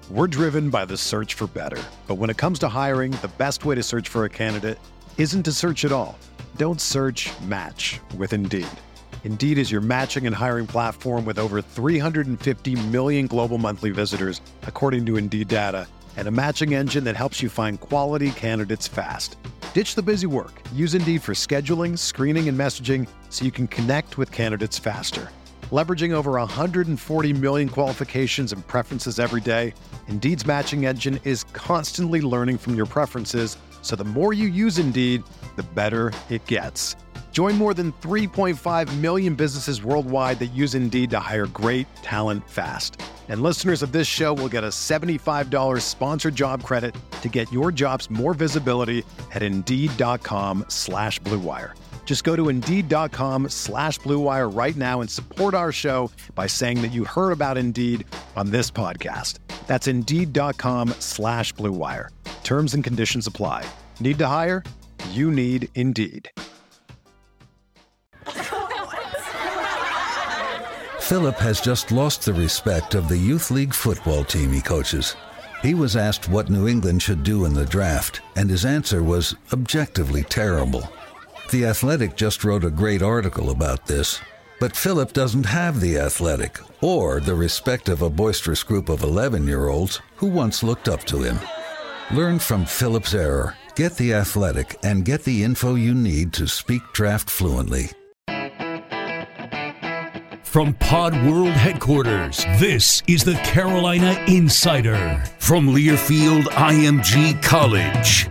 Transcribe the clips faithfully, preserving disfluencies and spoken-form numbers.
We're driven by the search for better. But when it comes to hiring, the best way to search for a candidate isn't to search at all. Don't search, match with Indeed. Indeed is your matching and hiring platform with over three hundred fifty million global monthly visitors, according to Indeed data, and a matching engine that helps you find quality candidates fast. Ditch the busy work. Use Indeed for scheduling, screening, and messaging so you can connect with candidates faster. Leveraging over one hundred forty million qualifications and preferences every day, Indeed's matching engine is constantly learning from your preferences, so the more you use Indeed, the better it gets. Join more than three point five million businesses worldwide that use Indeed to hire great talent fast. And listeners of this show will get a seventy-five dollars sponsored job credit to get your jobs more visibility at Indeed.com slash Blue Wire. Just go to Indeed.com slash Blue Wire right now and support our show by saying that you heard about Indeed on this podcast. That's Indeed.com slash Blue Wire. Terms and conditions apply. Need to hire? You need Indeed. Philip has just lost the respect of the youth league football team he coaches. He was asked what New England should do in the draft, and his answer was objectively terrible. The Athletic just wrote a great article about this, but Philip doesn't have The Athletic or the respect of a boisterous group of eleven-year-olds who once looked up to him. Learn from Philip's error, get The Athletic, and get the info you need to speak draft fluently. From Pod World headquarters, this is the Carolina Insider from Learfield I M G College.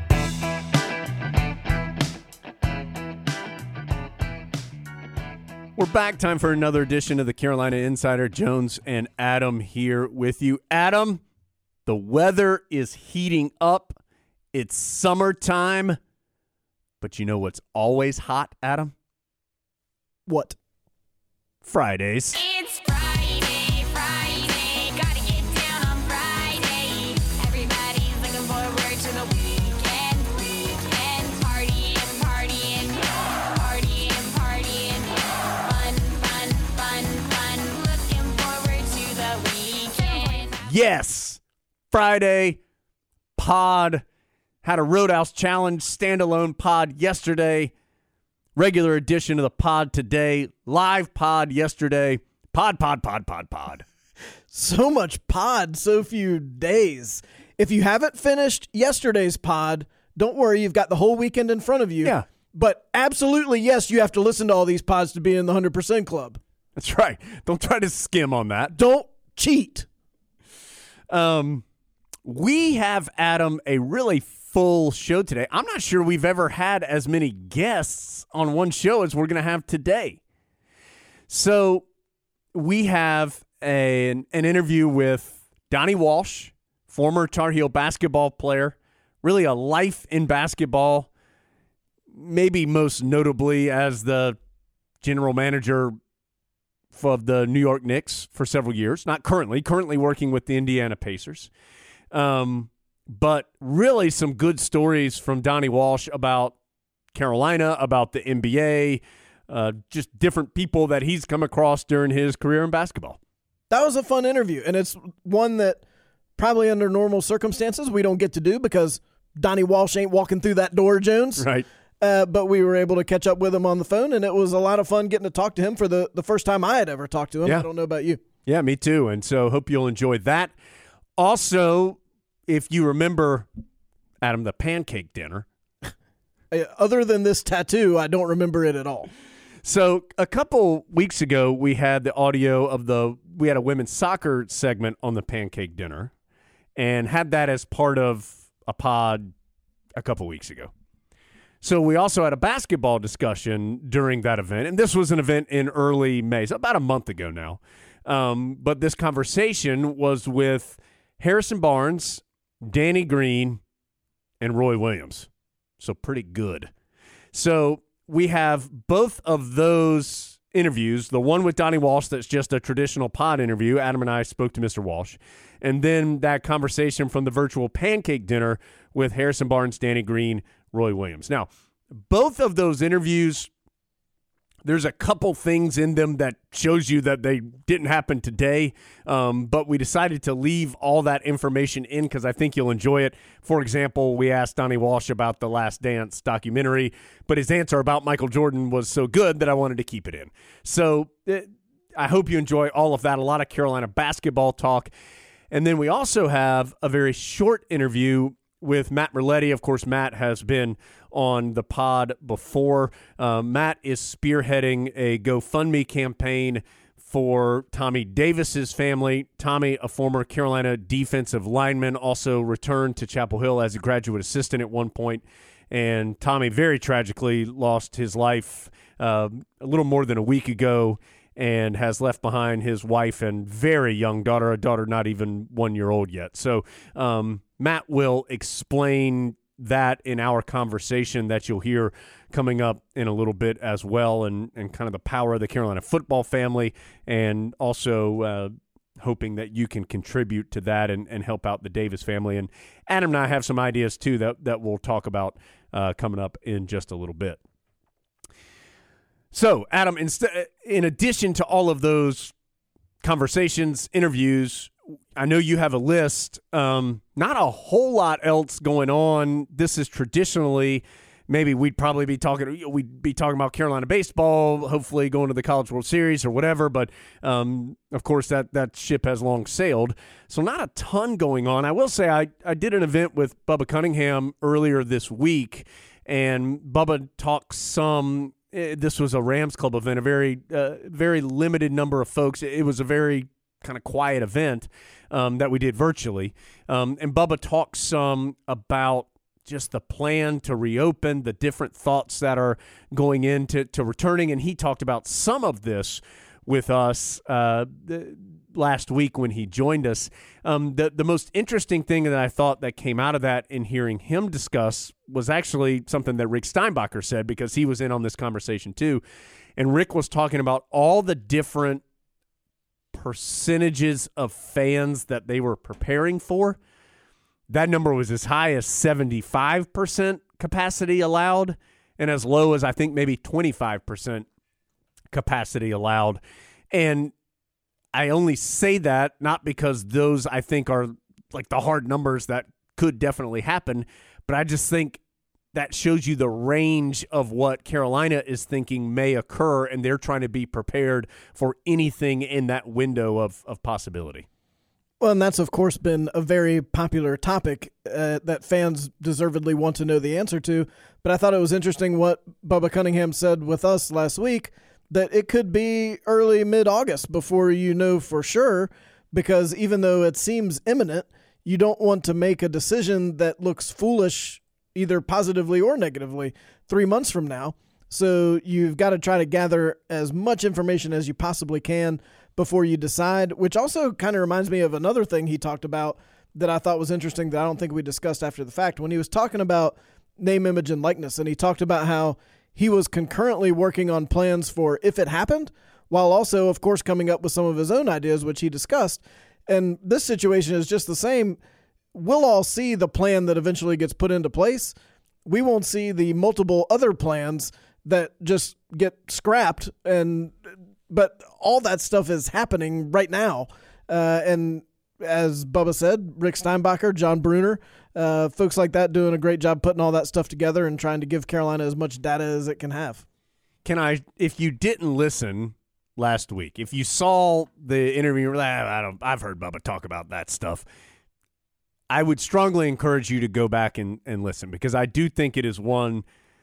We're back. Time for another edition of the Carolina Insider. Jones and Adam here with you. Adam, the weather is heating up. It's summertime. But you know what's always hot, Adam? What? Fridays. It's Friday, Friday, gotta get down on Friday. Everybody's looking forward to the weekend, weekend. Partying, partying, partying, partying. Fun, fun, fun, fun. Looking forward to the weekend. Yes, Friday pod. Had a Roadhouse Challenge standalone pod yesterday. Regular edition of the pod today. Live pod yesterday. Pod, pod, pod, pod, pod. So much pod, so few days. If you haven't finished yesterday's pod, don't worry, you've got the whole weekend in front of you. Yeah. But absolutely, yes, you have to listen to all these pods to be in the one hundred percent club. That's right. Don't try to skim on that. Don't cheat. Um, we have, Adam, a really full show today. I'm not sure we've ever had as many guests on one show as we're going to have today. So we have a, an, an interview with Donnie Walsh, former Tar Heel basketball player, really a life in basketball, maybe most notably as the general manager of the New York Knicks for several years. Not currently, currently working with the Indiana Pacers. Um, But really some good stories from Donnie Walsh about Carolina, about the N B A, uh, just different people that he's come across during his career in basketball. That was a fun interview, and it's one that probably under normal circumstances we don't get to do because Donnie Walsh ain't walking through that door, Jones. Right. Uh, but we were able to catch up with him on the phone, and it was a lot of fun getting to talk to him for the, the first time I had ever talked to him. Yeah. I don't know about you. Yeah, me too, and so hope you'll enjoy that. Also, if you remember, Adam, the pancake dinner. Other than this tattoo, I don't remember it at all. So a couple weeks ago, we had the audio of the, we had a women's soccer segment on the pancake dinner and had that as part of a pod a couple weeks ago. So we also had a basketball discussion during that event, and this was an event in early May, so about a month ago now. Um, but this conversation was with Harrison Barnes, Danny Green, and Roy Williams. So pretty good. So we have both of those interviews, the one with Donnie Walsh that's just a traditional pod interview. Adam and I spoke to Mister Walsh. And then that conversation from the virtual pancake dinner with Harrison Barnes, Danny Green, Roy Williams. Now, both of those interviews, There's a couple things in them that shows you that they didn't happen today, um, but we decided to leave all that information in because I think you'll enjoy it. For example, we asked Donnie Walsh about the Last Dance documentary, but his answer about Michael Jordan was so good that I wanted to keep it in. So it, I hope you enjoy all of that, a lot of Carolina basketball talk. And then we also have a very short interview with Matt Merletti. Of course, Matt has been on the pod before. Uh, Matt is spearheading a GoFundMe campaign for Tommy Davis's family. Tommy, a former Carolina defensive lineman, also returned to Chapel Hill as a graduate assistant at one point. And Tommy very tragically lost his life uh, a little more than a week ago and has left behind his wife and very young daughter, a daughter not even one year old yet. So um, Matt will explain that in our conversation that you'll hear coming up in a little bit as well, and, and kind of the power of the Carolina football family, and also uh, hoping that you can contribute to that and, and help out the Davis family. And Adam and I have some ideas too that, that we'll talk about uh, coming up in just a little bit. So, Adam, inst- in addition to all of those conversations, interviews, I know you have a list. Um, not a whole lot else going on. This is traditionally, maybe we'd probably be talking, we'd be talking about Carolina baseball, hopefully going to the College World Series or whatever. But, um, of course, that, that ship has long sailed. So not a ton going on. I will say I, I did an event with Bubba Cunningham earlier this week, and Bubba talked some – this was a Rams Club event, a very, uh, very limited number of folks. It was a very kind of quiet event um, that we did virtually. Um, and Bubba talked some about just the plan to reopen, the different thoughts that are going into to returning. And he talked about some of this with us uh, last week when he joined us. Um, the, the most interesting thing that I thought that came out of that in hearing him discuss was actually something that Rick Steinbacher said, because he was in on this conversation too. And Rick was talking about all the different percentages of fans that they were preparing for. That number was as high as seventy-five percent capacity allowed and as low as I think maybe twenty-five percent capacity allowed. And I only say that not because those I think are like the hard numbers that could definitely happen, but I just think that shows you the range of what Carolina is thinking may occur, and they're trying to be prepared for anything in that window of, of possibility. Well, and that's, of course, been a very popular topic uh, that fans deservedly want to know the answer to. But I thought it was interesting what Bubba Cunningham said with us last week, that it could be early, mid-August before you know for sure, because even though it seems imminent, you don't want to make a decision that looks foolish either positively or negatively three months from now. So you've got to try to gather as much information as you possibly can before you decide, which also kind of reminds me of another thing he talked about that I thought was interesting that I don't think we discussed after the fact. When he was talking about name, image, and likeness, and he talked about how he was concurrently working on plans for if it happened, while also, of course, coming up with some of his own ideas, which he discussed. And this situation is just the same. We'll all see the plan that eventually gets put into place. We won't see the multiple other plans that just get scrapped. And but all that stuff is happening right now. Uh, and as Bubba said, Rick Steinbacher, John Bruner, uh, folks like that doing a great job putting all that stuff together and trying to give Carolina as much data as it can have. Can I, if you didn't listen last week, if you saw the interview, I don't, I've heard Bubba talk about that stuff, I would strongly encourage you to go back and, and listen, because I do think it is one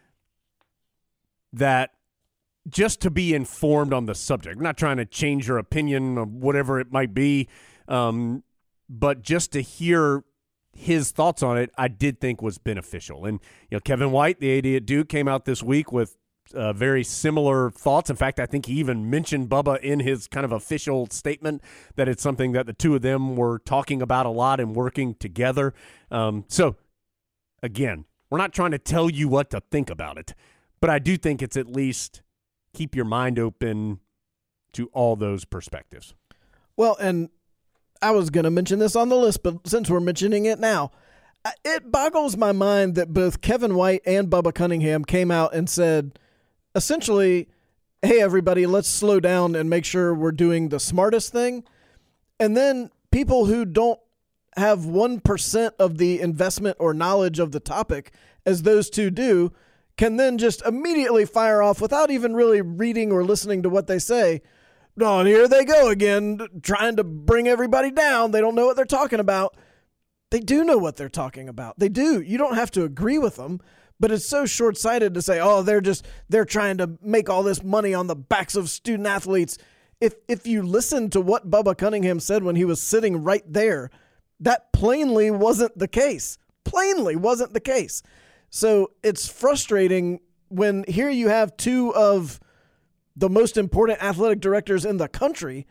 that just to be informed on the subject, I'm not trying to change your opinion or whatever it might be, um, but just to hear his thoughts on it, I did think was beneficial. And, you know, Kevin White, the A D at Duke, came out this week with uh, very similar thoughts. In fact, I think he even mentioned Bubba in his kind of official statement that it's something that the two of them were talking about a lot and working together. Um, so, again, we're not trying to tell you what to think about it, but I do think it's at least keep your mind open to all those perspectives. Well, and I was going to mention this on the list, but since we're mentioning it now, it boggles my mind that both Kevin White and Bubba Cunningham came out and said, essentially, hey, everybody, let's slow down and make sure we're doing the smartest thing. And then people who don't have one percent of the investment or knowledge of the topic, as those two do, can then just immediately fire off without even really reading or listening to what they say. Oh, and here they go again, trying to bring everybody down. They don't know what they're talking about. They do know what they're talking about. They do. You don't have to agree with them, but it's so short-sighted to say, oh, they're just, they're trying to make all this money on the backs of student athletes. If if you listen to what Bubba Cunningham said when he was sitting right there, that plainly wasn't the case. Plainly wasn't the case. So it's frustrating when here you have two of the most important athletic directors in the country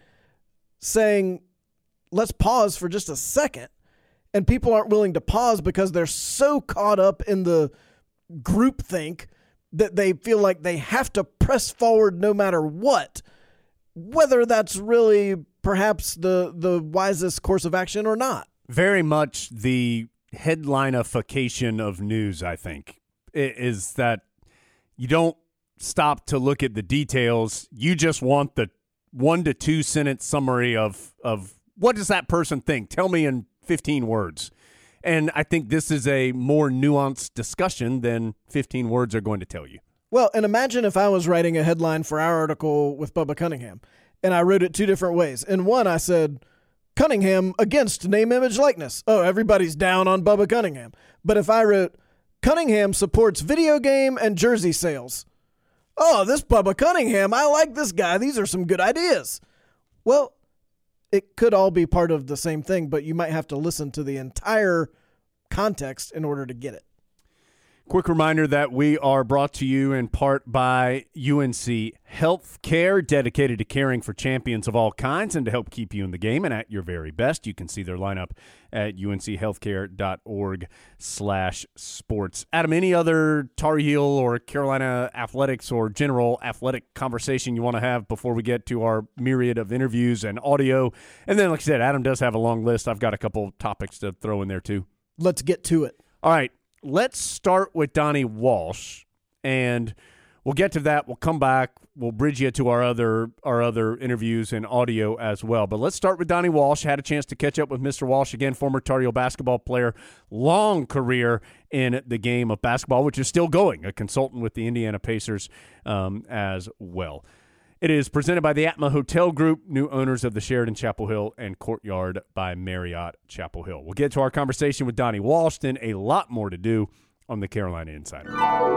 saying, let's pause for just a second. And people aren't willing to pause because they're so caught up in the groupthink that they feel like they have to press forward no matter what, whether that's really perhaps the, the wisest course of action or not. Very much the headline-ification of news, I think, is that you don't stop to look at the details. You just want the one to two sentence summary of, of what does that person think? Tell me in fifteen words. And I think this is a more nuanced discussion than fifteen words are going to tell you. Well, and imagine if I was writing a headline for our article with Bubba Cunningham, and I wrote it two different ways. In one, I said, Cunningham against name, image, likeness. Oh, everybody's down on Bubba Cunningham. But if I wrote, Cunningham supports video game and jersey sales. Oh, this Bubba Cunningham, I like this guy. These are some good ideas. Well, it could all be part of the same thing, but you might have to listen to the entire context in order to get it. Quick reminder that we are brought to you in part by U N C Healthcare, dedicated to caring for champions of all kinds and to help keep you in the game and at your very best. You can see their lineup at unchealthcare.org slash sports. Adam, any other Tar Heel or Carolina athletics or general athletic conversation you want to have before we get to our myriad of interviews and audio? And then, like I said, Adam does have a long list. I've got a couple topics to throw in there too. Let's get to it. All right. Let's start with Donnie Walsh, and we'll get to that. We'll come back. We'll bridge you to our other our other interviews and audio as well. But let's start with Donnie Walsh. Had a chance to catch up with Mister Walsh again, former Tar Heel basketball player, long career in the game of basketball, which is still going, a consultant with the Indiana Pacers um, as well. It is presented by the Atma Hotel Group, new owners of the Sheraton Chapel Hill and Courtyard by Marriott Chapel Hill. We'll get to our conversation with Donnie Walsh, then a lot more to do on the Carolina Insider.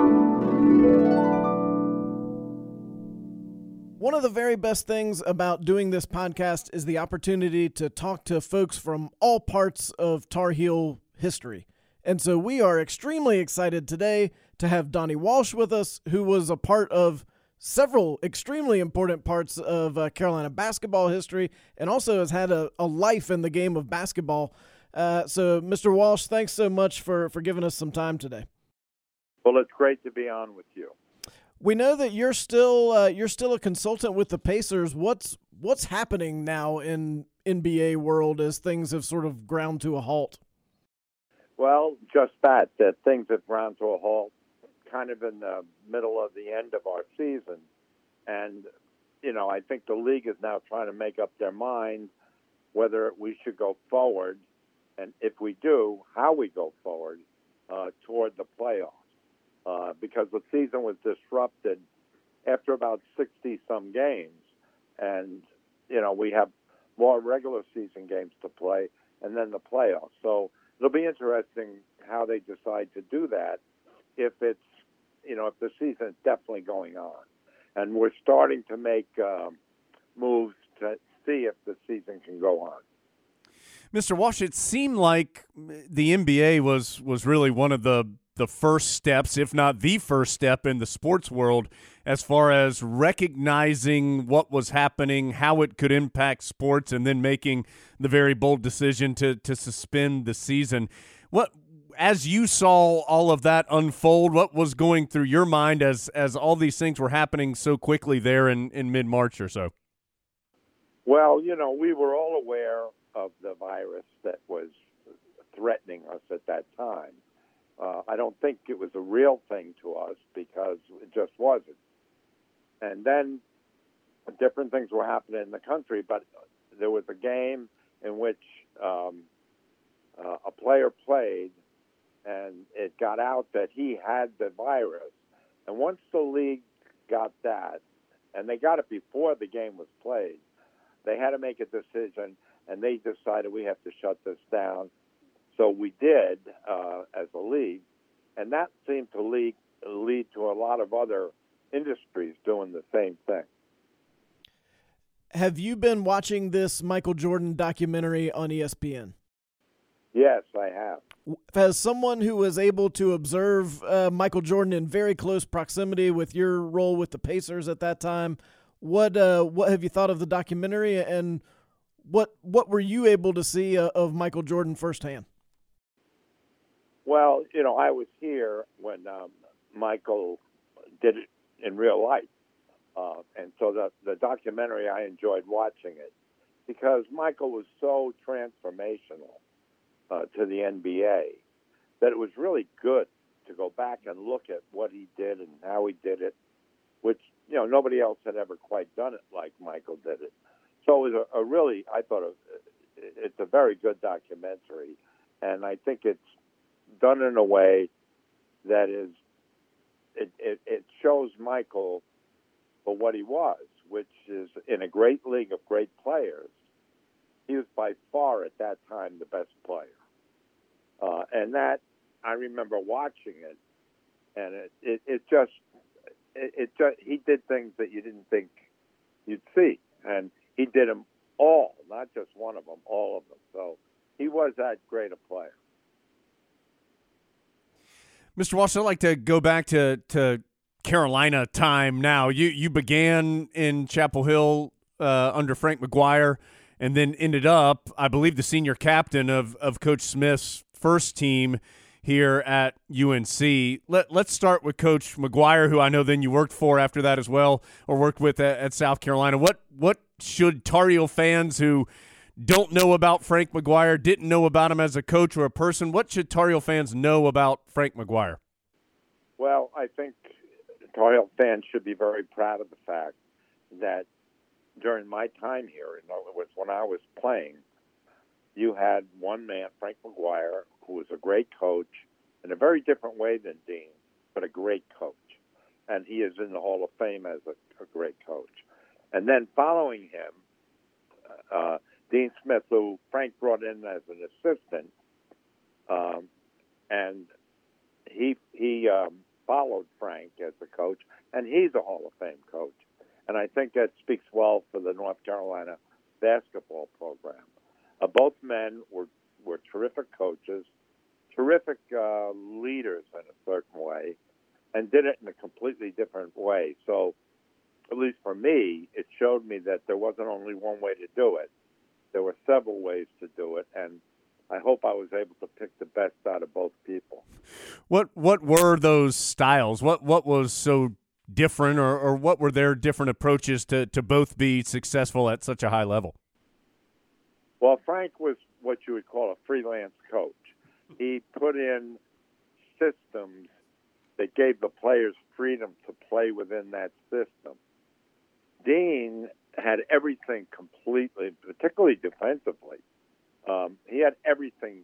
One of the very best things about doing this podcast is the opportunity to talk to folks from all parts of Tar Heel history. And so we are extremely excited today to have Donnie Walsh with us, who was a part of several extremely important parts of uh, Carolina basketball history and also has had a, a life in the game of basketball. Uh, so, Mister Walsh, thanks so much for, for giving us some time today. Well, it's great to be on with you. We know that you're still uh, you're still a consultant with the Pacers. What's what's happening now in N B A world as things have sort of ground to a halt? Well, just that, that things have ground to a halt kind of in the middle of the end of our season. And, you know, I think the league is now trying to make up their mind whether we should go forward, and if we do, how we go forward uh, toward the playoffs. Uh, because the season was disrupted after about sixty-some games. And, you know, we have more regular season games to play and then the playoffs. So it'll be interesting how they decide to do that if it's, you know, if the season is definitely going on. And we're starting to make um, moves to see if the season can go on. Mister Walsh, it seemed like the N B A was was really one of the, the first steps, if not the first step in the sports world as far as recognizing what was happening, how it could impact sports, and then making the very bold decision to to suspend the season. What As you saw all of that unfold, what was going through your mind as as all these things were happening so quickly there in, in mid-March or so? Well, you know, we were all aware of the virus that was threatening us at that time. Uh, I don't think it was a real thing to us because it just wasn't. And then different things were happening in the country, but there was a game in which um, uh, a player played, and it got out that he had the virus. And once the league got that, and they got it before the game was played, they had to make a decision, and they decided we have to shut this down. So we did uh, as a league, and that seemed to lead, lead to a lot of other industries doing the same thing. Have you been watching this Michael Jordan documentary on E S P N? Yes, I have. As someone who was able to observe uh, Michael Jordan in very close proximity with your role with the Pacers at that time, what uh, what have you thought of the documentary, and what what were you able to see uh, of Michael Jordan firsthand? Well, you know, I was here when um, Michael did it in real life. Uh, and so the, the documentary, I enjoyed watching it because Michael was so transformational uh, to the N B A that it was really good to go back and look at what he did and how he did it, which, you know, nobody else had ever quite done it like Michael did it. So it was a, a really, I thought, it, it's a very good documentary. And I think it's done in a way that is, it, it, it shows Michael for what he was, which is in a great league of great players. He was by far at that time the best player. Uh, and that, I remember watching it, and it, it, it just, it, it just, he did things that you didn't think you'd see. And he did them all, not just one of them, all of them. So he was that great a player. Mister Walsh, I'd like to go back to, to Carolina time now. You you began in Chapel Hill uh, under Frank McGuire, and then ended up, I believe, the senior captain of, of Coach Smith's first team here at U N C. Let, let's start with Coach McGuire, who I know then you worked for after that as well, or worked with at, at South Carolina. What, what should Tar Heel fans who don't know about Frank McGuire, didn't know about him as a coach or a person, what should Tar Heel fans know about Frank McGuire? Well, I think Tar Heel fans should be very proud of the fact that during my time here, in other words, when I was playing, you had one man, Frank McGuire, who was a great coach in a very different way than Dean, but a great coach. And he is in the Hall of Fame as a, a great coach. And then following him, uh, Dean Smith, who Frank brought in as an assistant, um, and he he um, followed Frank as a coach, and he's a Hall of Fame coach. And I think that speaks well for the North Carolina basketball program. Uh, both men were, were terrific coaches, terrific uh, leaders in a certain way, and did it in a completely different way. So, at least for me, it showed me that there wasn't only one way to do it. There were several ways to do it, and I hope I was able to pick the best out of both people. What what were those styles? What what was so different, or, or what were their different approaches to, to both be successful at such a high level? Well, Frank was what you would call a freelance coach. He put in systems that gave the players freedom to play within that system. Dean had everything completely, particularly defensively. Um, he had everything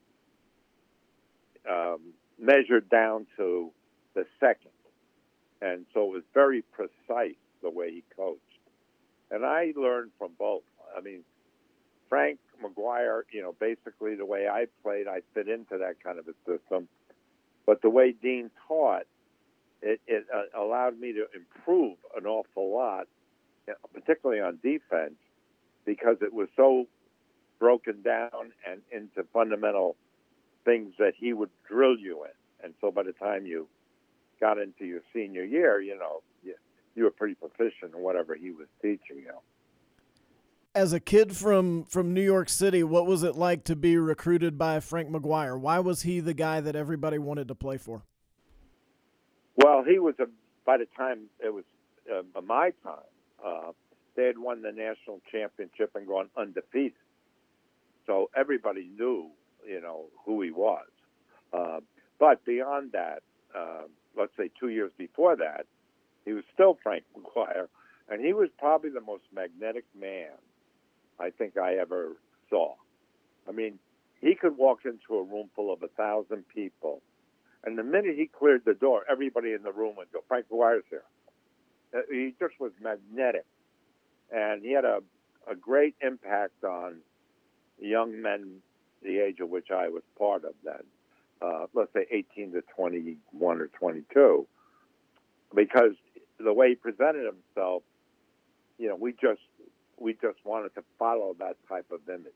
um, measured down to the second. And so it was very precise the way he coached. And I learned from both. I mean, Frank McGuire, you know, basically the way I played, I fit into that kind of a system. But the way Dean taught, it, it uh, allowed me to improve an awful lot, particularly on defense, because it was so broken down and into fundamental things that he would drill you in. And so by the time you got into your senior year, you know, you, you were pretty proficient in whatever he was teaching you. As a kid from, from New York City, what was it like to be recruited by Frank McGuire? Why was he the guy that everybody wanted to play for? Well, he was, a, by the time it was uh, my time, uh, they had won the national championship and gone undefeated. So everybody knew, you know, who he was. Uh, but beyond that, uh, let's say two years before that, he was still Frank McGuire, And he was probably the most magnetic man I think I ever saw. I mean, he could walk into a room full of a thousand people, and the minute he cleared the door, everybody in the room would go, Frank McGuire's here. Uh, He just was magnetic. And he had a, a great impact on young men the age of which I was part of then, uh, let's say eighteen to twenty-one or twenty-two, because the way he presented himself, you know, we just we just wanted to follow that type of image.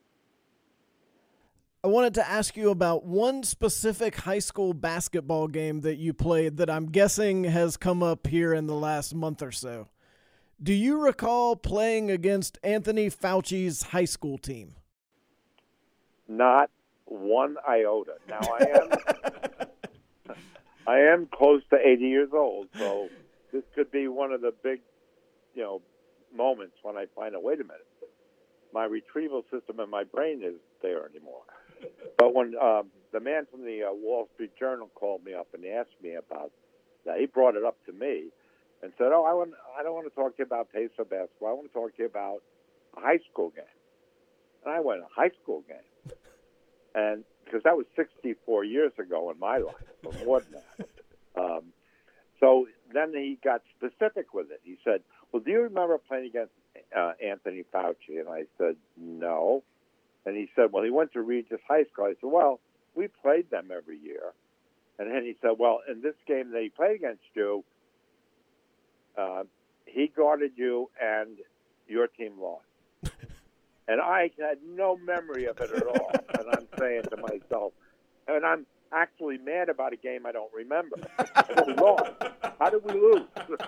I wanted to ask you about one specific high school basketball game that you played that I'm guessing has come up here in the last month or so. Do you recall playing against Anthony Fauci's high school team? Not one iota. Now I am I am close to eighty years old, so this could be one of the big, you know, moments when I find out, wait a minute, my retrieval system in my brain isn't there anymore. But when um, the man from the uh, Wall Street Journal called me up and asked me about that, he brought it up to me and said, "Oh, I want I don't want to talk to you about Pacer basketball. I want to talk to you about a high school game." And I went, "A high school game?" And because that was sixty-four years ago in my life, or more than that. Um, so then he got specific with it. He said, "Well, do you remember playing against uh, Anthony Fauci?" And I said, "No." And he said, "Well, he went to Regis High School." I said, "Well, we played them every year." And then he said, "Well, in this game that he played against you, uh, he guarded you and your team lost." And I had no memory of it at all. And I'm saying to myself, and I'm actually mad about a game I don't remember. And we lost. How did we lose?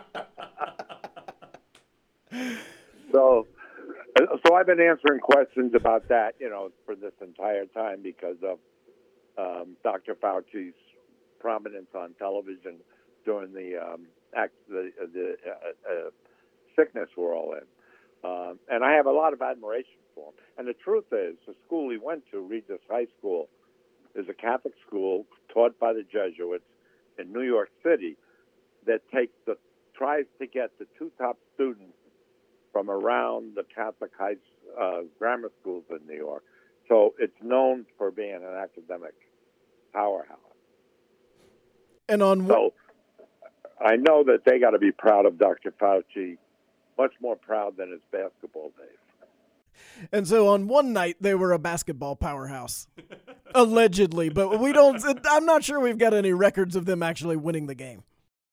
so, so I've been answering questions about that, you know, for this entire time because of um, Doctor Fauci's prominence on television during the um, act, the, the uh, uh, sickness we're all in. Um, and I have a lot of admiration for him. And the truth is, the school he went to, Regis High School, is a Catholic school taught by the Jesuits in New York City that takes the tries to get the two top students from around the Catholic high uh, grammar schools in New York. So it's known for being an academic powerhouse. And on so I know that they got to be proud of Doctor Fauci, much more proud than his basketball days. And so on one night they were a basketball powerhouse, allegedly, but we don't. I'm not sure we've got any records of them actually winning the game.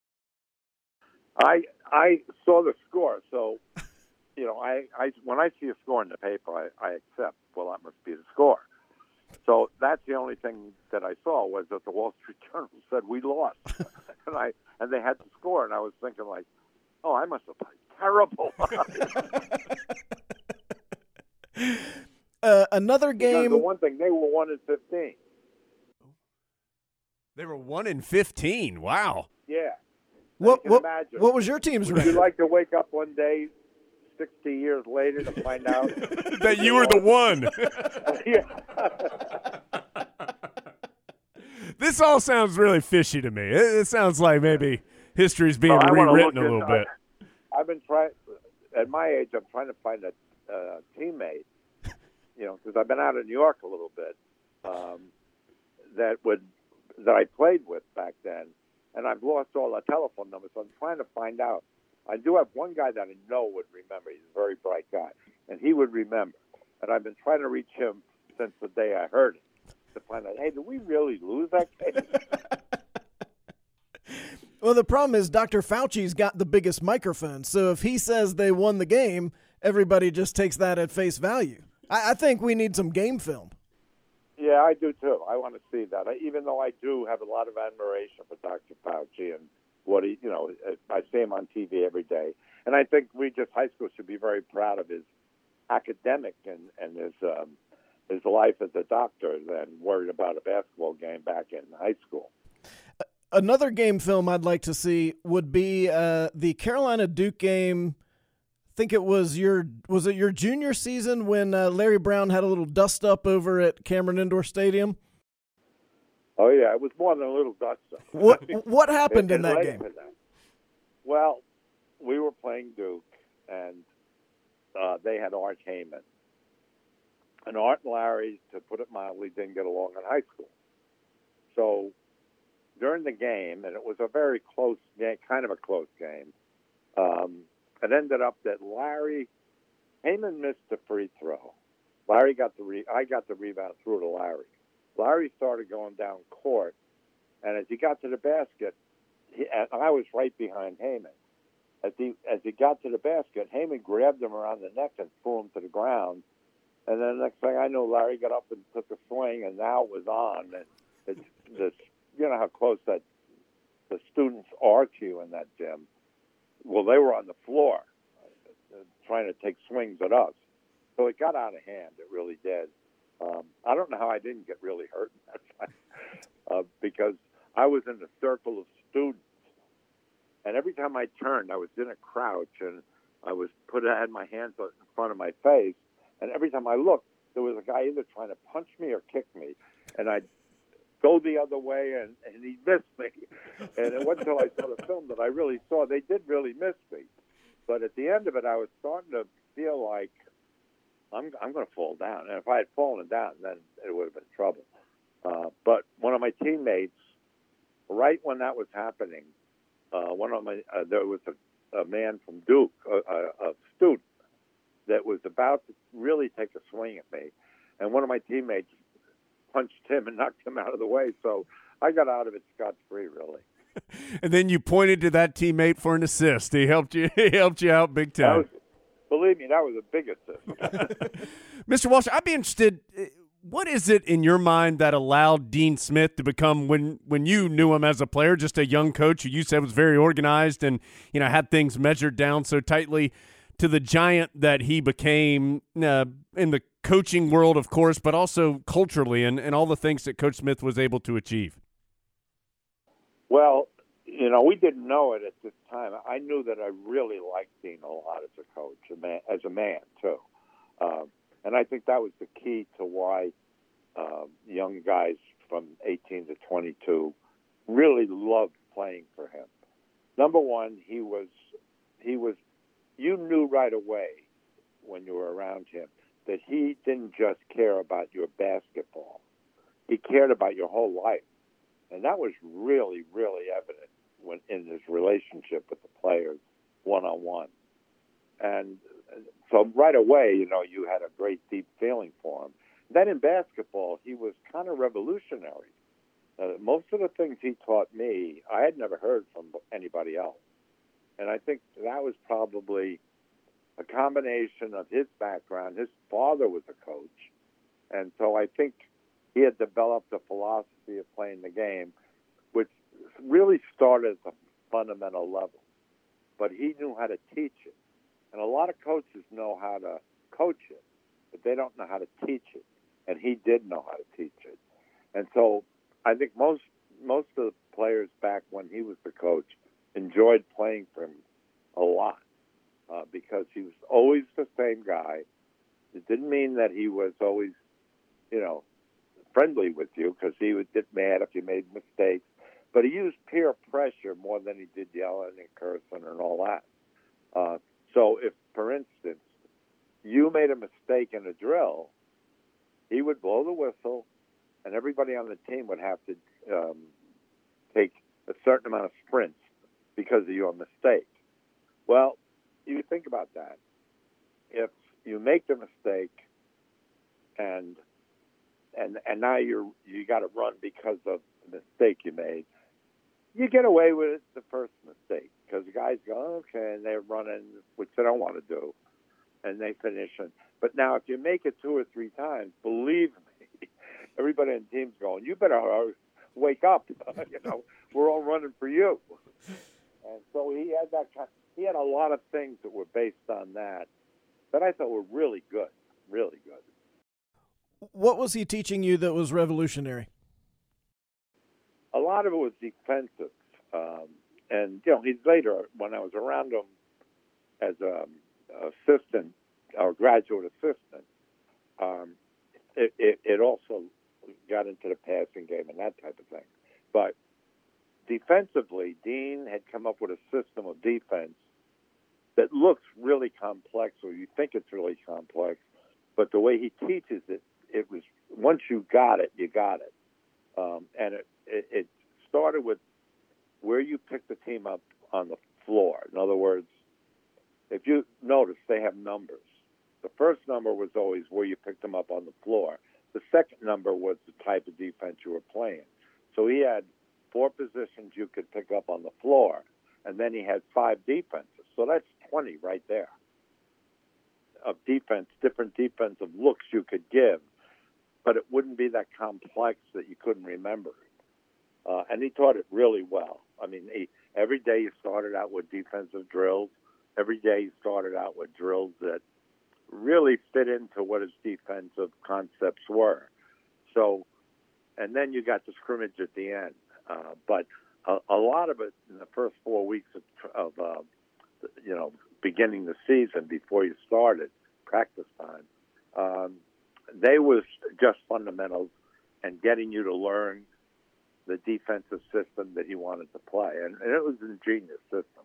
I I saw the score, so you know, I, I when I see a score in the paper, I, I accept. Well, that must be the score. So that's the only thing that I saw was that the Wall Street Journal said we lost, and I and they had the score, and I was thinking like, oh, I must have played terrible. uh, another game. Because the one thing, they were one in fifteen. They were one in fifteen. Wow. Yeah. What what, imagine. what was your team's Would record? you like to wake up one day, sixty years later, to find out that you were the one? Yeah. This all sounds really fishy to me. It, it sounds like maybe history's being Well, I wanna rewritten look a little at- bit. I've been trying, at my age, I'm trying to find a uh, teammate, you know, because I've been out of New York a little bit, um, that would that I played with back then, and I've lost all the telephone numbers, so I'm trying to find out. I do have one guy that I know would remember. He's a very bright guy, and he would remember. And I've been trying to reach him since the day I heard it to find out, hey, did we really lose that game? Well, the problem is Doctor Fauci's got the biggest microphone, so if he says they won the game, everybody just takes that at face value. I, I think we need some game film. Yeah, I do too. I want to see that. I, even though I do have a lot of admiration for Doctor Fauci and what he, you know, I see him on T V every day, and I think Regis High School should be very proud of his academic and and his um, his life as a doctor than worried about a basketball game back in high school. Another game film I'd like to see would be uh, the Carolina Duke game. I think it was your was it your junior season when uh, Larry Brown had a little dust up over at Cameron Indoor Stadium. Oh yeah, it was more than a little dust up. What what happened It- in it that led game? to that. Well, we were playing Duke, and uh, they had Art Heyman. And Art and Larry, to put it mildly, didn't get along in high school. So during the game, and it was a very close game, kind of a close game, um, it ended up that Larry, Heyman missed the free throw. Larry got the re- I got the rebound, threw it to Larry. Larry started going down court, and as he got to the basket, he, and I was right behind Heyman. As he as he got to the basket, Heyman grabbed him around the neck and threw him to the ground. And then the next thing I knew, Larry got up and took a swing, and now it was on. And it's this, you know how close that the students are to you in that gym. Well, they were on the floor uh, trying to take swings at us. So it got out of hand. It really did. Um, I don't know how I didn't get really hurt in that time uh, because I was in a circle of students. And every time I turned, I was in a crouch, and I was put I had my hands in front of my face. And every time I looked, there was a guy either trying to punch me or kick me. And I'd go the other way, and, and he missed me. And it wasn't until I saw the film that I really saw they did really miss me. But at the end of it, I was starting to feel like I'm, I'm going to fall down. And if I had fallen down, then it would have been trouble. Uh, but one of my teammates, right when that was happening, uh, one of my uh, there was a, a man from Duke, a, a, a student, that was about to really take a swing at me. And one of my teammates punched him and knocked him out of the way. So I got out of it scot-free, really. And then you pointed to that teammate for an assist. He helped you He helped you out big time. Was, believe me, that was a big assist. Mister Walsh, I'd be interested, what is it in your mind that allowed Dean Smith to become, when when you knew him as a player, just a young coach who you said was very organized and, you know, had things measured down so tightly, to the giant that he became uh, in the coaching world, of course, but also culturally and, and all the things that Coach Smith was able to achieve? Well, you know, we didn't know it at this time. I knew that I really liked Dean a lot as a coach, a man, as a man, too. Um, and I think that was the key to why uh, young guys from eighteen to twenty-two really loved playing for him. Number one, he was he was you knew right away when you were around him that he didn't just care about your basketball. He cared about your whole life. And that was really, really evident when in his relationship with the players one-on-one. And so right away, you know, you had a great deep feeling for him. Then in basketball, he was kind of revolutionary. Uh, most of the things he taught me, I had never heard from anybody else. And I think that was probably a combination of his background. His father was a coach. And so I think he had developed a philosophy of playing the game, which really started at the fundamental level. But he knew how to teach it. And a lot of coaches know how to coach it, but they don't know how to teach it. And he did know how to teach it. And so I think most most of the players back when he was the coach enjoyed playing for him a lot uh, because he was always the same guy. It didn't mean that he was always, you know, friendly with you because he would get mad if you made mistakes. But he used peer pressure more than he did yelling and cursing and all that. Uh, so if, for instance, you made a mistake in a drill, he would blow the whistle, and everybody on the team would have to um, take a certain amount of sprints because of your mistake. Well, you think about that. If you make the mistake and and and now you're you got to run because of the mistake you made, you get away with it the first mistake because the guys go, okay, and they're running, which they don't want to do, and they finish. And, but now if you make it two or three times, believe me, everybody on the team's going, you better wake up. You know, we're all running for you. And so he had that kind, he had a lot of things that were based on that that I thought were really good, really good. What was he teaching you that was revolutionary? A lot of it was defensive. Um, and, you know, he's later, when I was around him as an assistant or graduate assistant, um, it, it, it also got into the passing game and that type of thing. But defensively, Dean had come up with a system of defense that looks really complex, or you think it's really complex, but the way he teaches it, it was once you got it, you got it. Um, and it, it, it started with where you pick the team up on the floor. In other words, if you notice, they have numbers. The first number was always where you picked them up on the floor. The second number was the type of defense you were playing. So he had four positions you could pick up on the floor, and then he had five defenses. So that's twenty right there of defense, different defensive looks you could give, but it wouldn't be that complex that you couldn't remember it. Uh, and he taught it really well. I mean, he, every day he started out with defensive drills. Every day he started out with drills that really fit into what his defensive concepts were. So, and then you got the scrimmage at the end. Uh, but a, a lot of it in the first four weeks of, of uh, you know, beginning the season before you started practice time, um, they was just fundamentals and getting you to learn the defensive system that he wanted to play. And, and it was an ingenious system.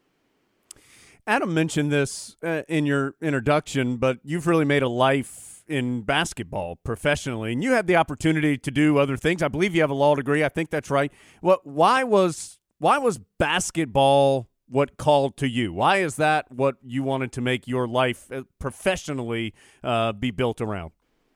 Adam mentioned this uh, in your introduction, but you've really made a life in basketball professionally, and you had the opportunity to do other things. I believe you have a law degree. I think that's right. What? Why was why was basketball what called to you? Why is that what you wanted to make your life professionally uh, be built around?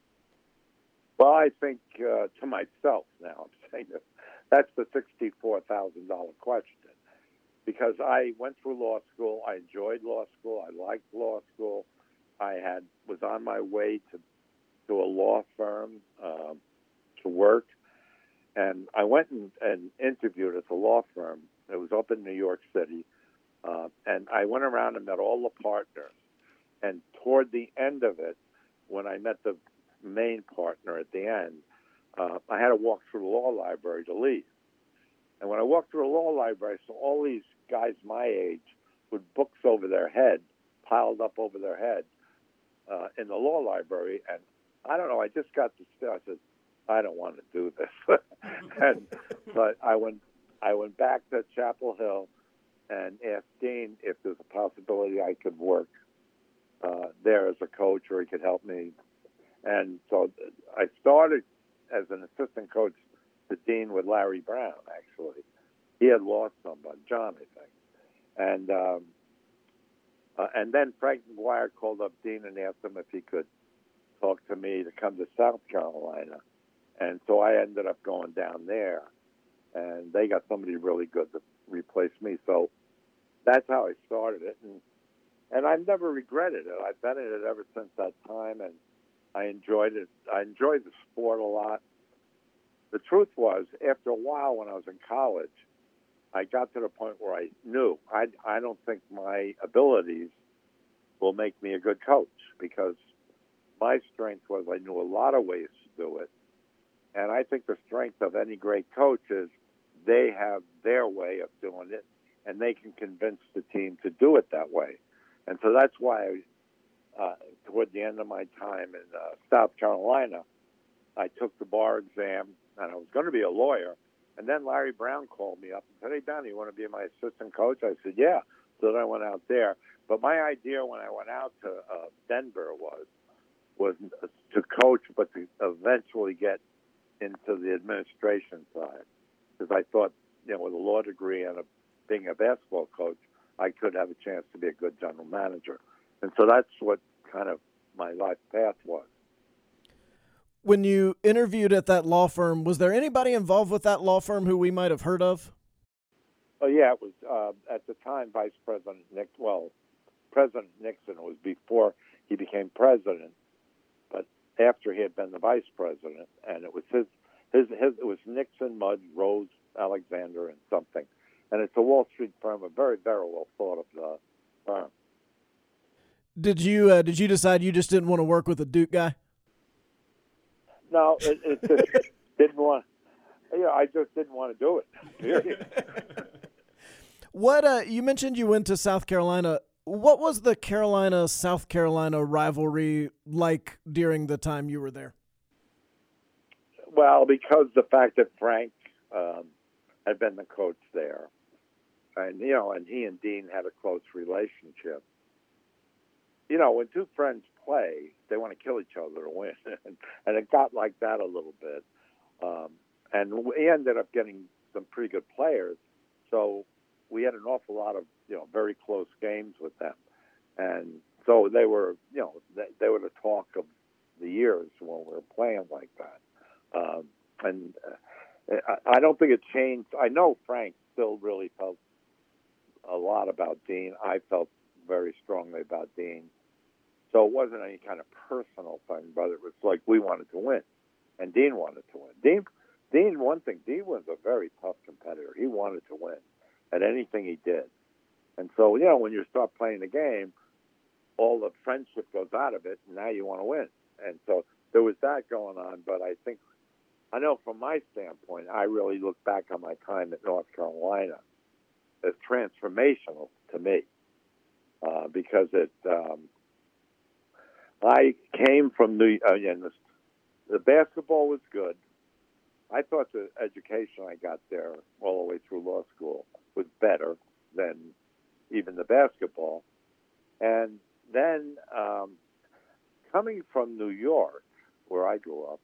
Well, I think uh, to myself now, I'm saying that that's the sixty-four thousand dollars question. Because I went through law school, I enjoyed law school, I liked law school. I had was on my way to to a law firm um, to work, and I went and, and interviewed at the law firm. It was up in New York City, uh, and I went around and met all the partners. And toward the end of it, when I met the main partner at the end, uh, I had to walk through the law library to leave. And when I walked through the law library, I saw all these guys my age with books over their head, piled up over their head uh, in the law library. And I don't know, I just got to stare. I said, I don't want to do this. and But I went, I went back to Chapel Hill and asked Dean if there's a possibility I could work uh, there as a coach or he could help me. And so I started as an assistant coach to Dean with Larry Brown, actually. He had lost someone, John, I think. And um, uh, and then Frank McGuire called up Dean and asked him if he could talk to me to come to South Carolina. And so I ended up going down there. And they got somebody really good to replace me. So that's how I started it. And, and I've never regretted it. I've been in it ever since that time. And I enjoyed it. I enjoyed the sport a lot. The truth was, after a while when I was in college, I got to the point where I knew I, I don't think my abilities will make me a good coach, because my strength was I knew a lot of ways to do it. And I think the strength of any great coach is they have their way of doing it, and they can convince the team to do it that way. And so that's why, uh, toward the end of my time in uh, South Carolina, I took the bar exam, and I was going to be a lawyer. And then Larry Brown called me up and said, hey, Donnie, you want to be my assistant coach? I said, yeah. So then I went out there. But my idea when I went out to uh, Denver was was to coach, but to eventually get into the administration side. Because I thought, you know, with a law degree and a, being a basketball coach, I could have a chance to be a good general manager. And so that's what kind of my life path was. When you interviewed at that law firm, was there anybody involved with that law firm who we might have heard of? Oh, yeah, it was uh, at the time Vice President Nixon. Well, President Nixon. It was before he became president, but after he had been the vice president, and it was his, his, his it was Nixon, Mudge, Rose, Alexander, and something. And it's a Wall Street firm, a very, very well thought of uh, firm. Did you uh, did you decide you just didn't want to work with a Duke guy? No, it, it just didn't want. You know, I just didn't want to do it. Period. What uh, you mentioned you went to South Carolina. What was the Carolina-South Carolina rivalry like during the time you were there? Well, because the fact that Frank um, had been the coach there, and you know, and he and Dean had a close relationship. you know, when two friends play, they want to kill each other to win, and, and it got like that a little bit. Um, and we ended up getting some pretty good players, so we had an awful lot of, you know, very close games with them, and so they were, you know, they, they were the talk of the years when we were playing like that. Um, and uh, I, I don't think it changed. I know Frank still really felt a lot about Dean. I felt very strongly about Dean. So it wasn't any kind of personal thing, but it was like we wanted to win, and Dean wanted to win. Dean, Dean, one thing, Dean was a very tough competitor. He wanted to win at anything he did. And so, you know, when you start playing the game, all the friendship goes out of it, and now you want to win. And so there was that going on, but I think, I know from my standpoint, I really look back on my time at North Carolina as transformational to me uh, because it, um, I came from New uh, and the, the basketball was good. I thought the education I got there all the way through law school was better than even the basketball. And then um, coming from New York, where I grew up,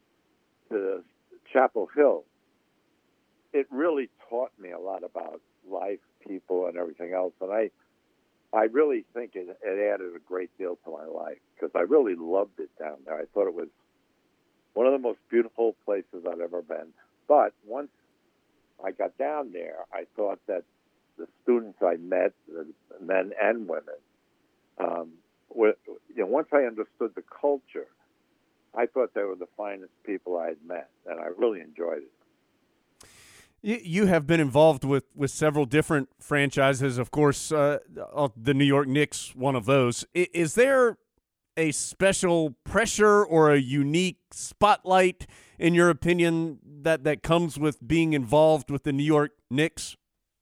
to Chapel Hill, it really taught me a lot about life, people, and everything else. And I, I really think it, it added a great deal to my life because I really loved it down there. I thought it was one of the most beautiful places I've ever been. But once I got down there, I thought that the students I met, the men and women, um, were, you know, once I understood the culture, I thought they were the finest people I had met, and I really enjoyed it. You, you have been involved with, with several different franchises, of course, uh, the New York Knicks, one of those. I, is there a special pressure or a unique spotlight, in your opinion, that, that comes with being involved with the New York Knicks?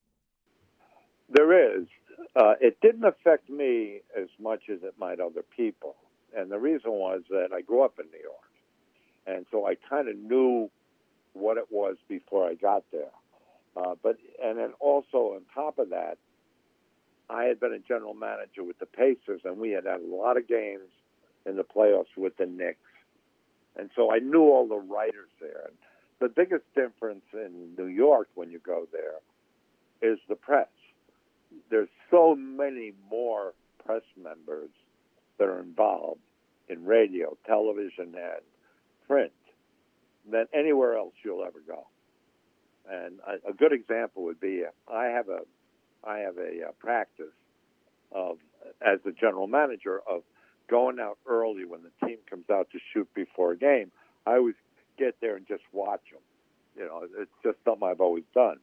There is. Uh, it didn't affect me as much as it might other people. And the reason was that I grew up in New York. And so I kind of knew what it was before I got there. Uh, but and then also on top of that, I had been a general manager with the Pacers, and we had had a lot of games in the playoffs with the Knicks. And so I knew all the writers there. And the biggest difference in New York when you go there is the press. There's so many more press members that are involved in radio, television, and print than anywhere else you'll ever go. And a, a good example would be I have a I have a, uh practice of as the general manager of going out early when the team comes out to shoot before a game. I always get there and just watch them. You know, it's just something I've always done.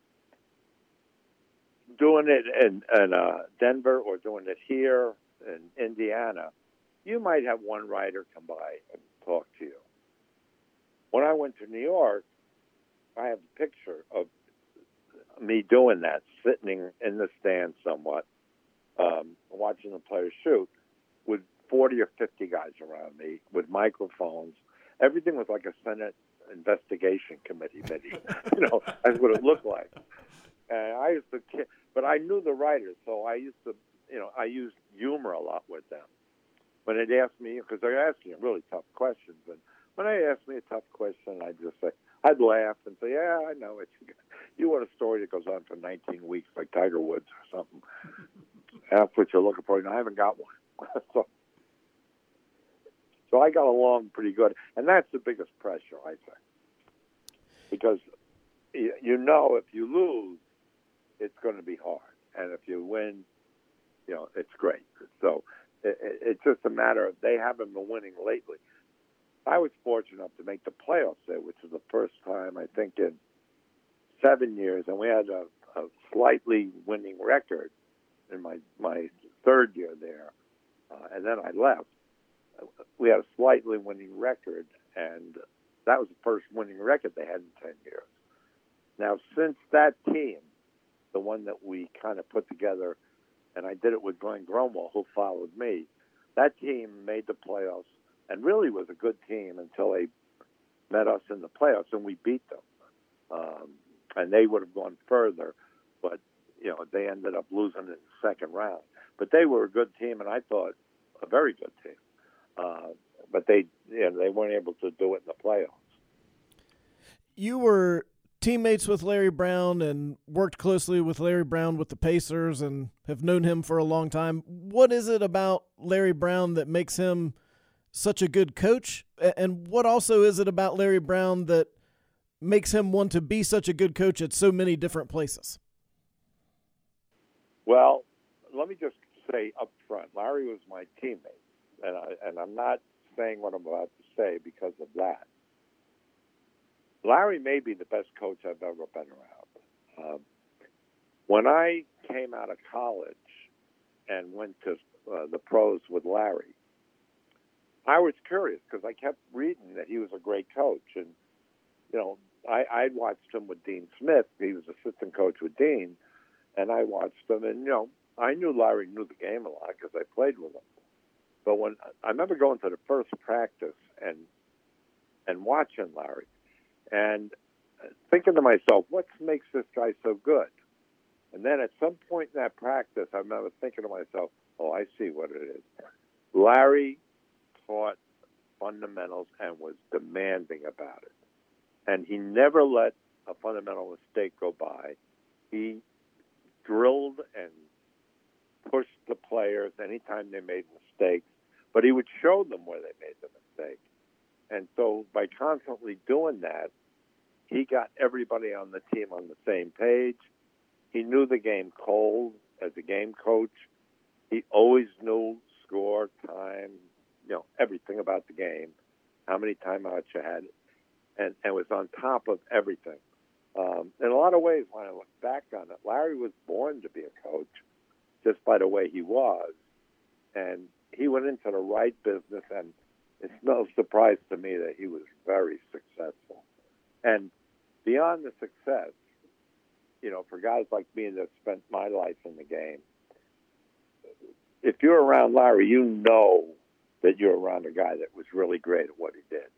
Doing it in, in uh, Denver or doing it here in Indiana, you might have one writer come by and talk to you. When I went to New York, I have a picture of me doing that, sitting in the stands somewhat, um, watching the players shoot, with forty or fifty guys around me, with microphones. Everything was like a Senate investigation committee meeting. You know, that's what it looked like. And I used to, but I knew the writers, so I used to, you know, I used humor a lot with them. When they'd ask me, because they're asking really tough questions, and when they asked me a tough question, I'd just say, I'd laugh and say, yeah, I know it. You want a story that goes on for nineteen weeks like Tiger Woods or something. That's what you're looking for, and I haven't got one. so, so I got along pretty good, and that's the biggest pressure, I think. Because you know if you lose, it's going to be hard. And if you win, you know, it's great. So it, it, it's just a matter of they haven't been winning lately. I was fortunate enough to make the playoffs there, which was the first time, I think, in seven years. And we had a, a slightly winning record in my, my third year there. Uh, and then I left. We had a slightly winning record, and that was the first winning record they had in ten years. Now, since that team, the one that we kind of put together, and I did it with Glenn Gromwell, who followed me, that team made the playoffs and really was a good team until they met us in the playoffs, and we beat them. Um, and they would have gone further, but, you know, they ended up losing in the second round. But they were a good team, and I thought a very good team. Uh, but they, you know, they weren't able to do it in the playoffs. You were teammates with Larry Brown and worked closely with Larry Brown with the Pacers and have known him for a long time. What is it about Larry Brown that makes him such a good coach? And what also is it about Larry Brown that makes him want to be such a good coach at so many different places? Well, let me just say up front, Larry was my teammate, and, I, and I'm not saying what I'm about to say because of that. Larry may be the best coach I've ever been around. Um, when I came out of college and went to uh, the pros with Larry, I was curious because I kept reading that he was a great coach. And, you know, I, I'd watched him with Dean Smith. He was assistant coach with Dean. And I watched him. And, you know, I knew Larry knew the game a lot because I played with him. But when I remember going to the first practice and and watching Larry and thinking to myself, what makes this guy so good? And then at some point in that practice, I remember thinking to myself, oh, I see what it is. Larry taught fundamentals and was demanding about it. And he never let a fundamental mistake go by. He drilled and pushed the players anytime they made mistakes, but he would show them where they made the mistake. And so by constantly doing that, he got everybody on the team on the same page. He knew the game cold as a game coach. He always knew score, time, you know, everything about the game, how many timeouts you had, and, and was on top of everything. Um, in a lot of ways, when I look back on it, Larry was born to be a coach just by the way he was. And he went into the right business, and it's no surprise to me that he was very successful. And beyond the success, you know, for guys like me that spent my life in the game, if you're around Larry, you know that you're around a guy that was really great at what he did.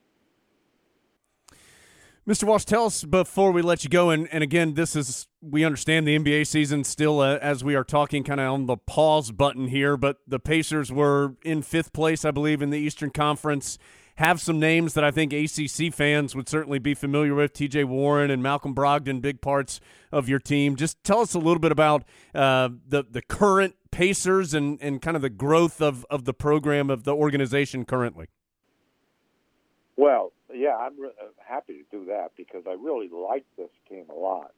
Mister Walsh, tell us before we let you go, and, and again, this is, we understand the N B A season still, uh, as we are talking, kind of on the pause button here, but the Pacers were in fifth place, I believe, in the Eastern Conference. Have some names that I think A C C fans would certainly be familiar with, T J Warren and Malcolm Brogdon, big parts of your team. Just tell us a little bit about uh, the, the current Pacers and, and kind of the growth of, of the program, of the organization currently. Well, yeah, I'm re- happy to do that because I really like this team a lot.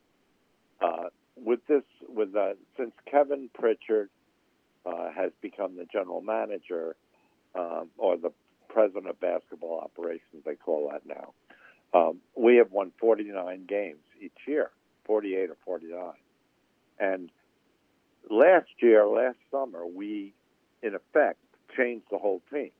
Uh, with this, with uh, since Kevin Pritchard uh, has become the general manager, um, or the president of basketball operations, they call that now. Um, we have won forty-nine games each year, forty-eight or forty-nine. And last year, last summer, we, in effect, changed the whole team.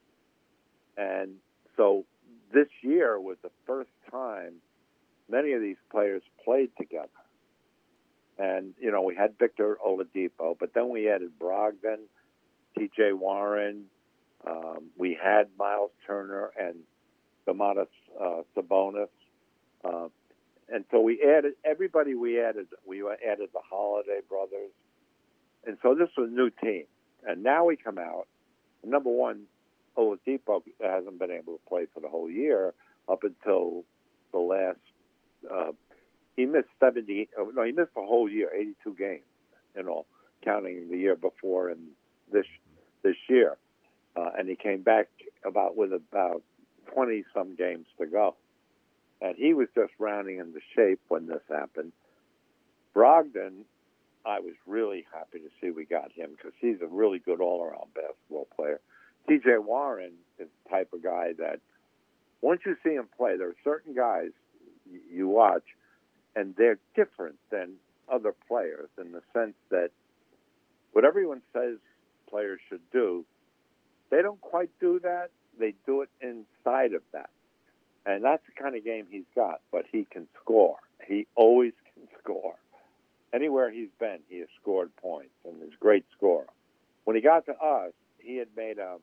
And so this year was the first time many of these players played together. And, you know, we had Victor Oladipo, but then we added Brogdon, T J Warren, um, we had Miles Turner and Domantas uh, Sabonis. Uh, and so we added, everybody we added, we added the Holiday brothers. And so this was a new team. And now we come out, number one, Oladipo hasn't been able to play for the whole year up until the last. Uh, he missed seventy. No, he missed the whole year, eighty-two games, in all, counting the year before and this this year. Uh, and he came back about with about twenty some games to go, and he was just rounding into shape when this happened. Brogdon, I was really happy to see we got him because he's a really good all-around basketball player. T J Warren is the type of guy that once you see him play, there are certain guys you watch, and they're different than other players in the sense that what everyone says players should do, they don't quite do that. They do it inside of that. And that's the kind of game he's got, but he can score. He always can score. Anywhere he's been, he has scored points, and he's a great scorer. When he got to us, he had made a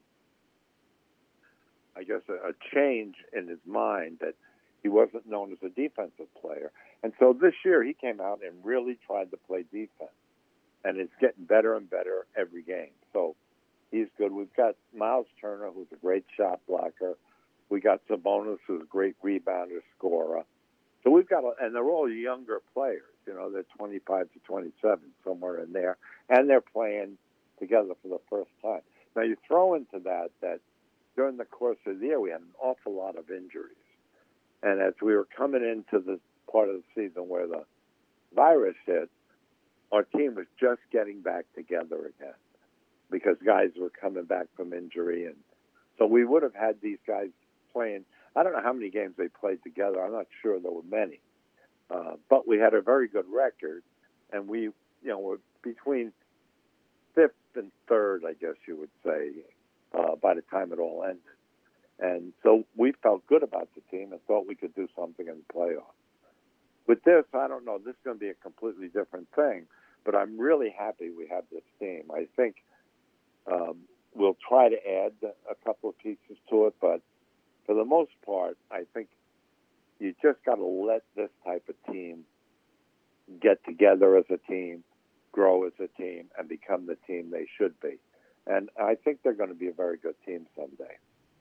I guess, a, a change in his mind that he wasn't known as a defensive player. And so this year he came out and really tried to play defense. And it's getting better and better every game. So He's good. We've got Miles Turner, who's a great shot blocker. We got Sabonis, who's a great rebounder, scorer. So we've got, a, and they're all younger players. You know, they're twenty-five to twenty-seven, somewhere in there, and they're playing together for the first time. Now you throw into that that during the course of the year we had an awful lot of injuries, and as we were coming into the part of the season where the virus hit, our team was just getting back together again because guys were coming back from injury, and so we would have had these guys playing. I don't know how many games they played together. I'm not sure there were many. Uh, but we had a very good record, and we, you know, were between fifth and third, I guess you would say, uh, by the time it all ended. And so we felt good about the team and thought we could do something in the playoffs. With this, I don't know. This is going to be a completely different thing, but I'm really happy we have this team. I think um, we'll try to add a couple of pieces to it, but for the most part, I think you just got to let this type of team get together as a team, grow as a team, and become the team they should be. And I think they're going to be a very good team someday.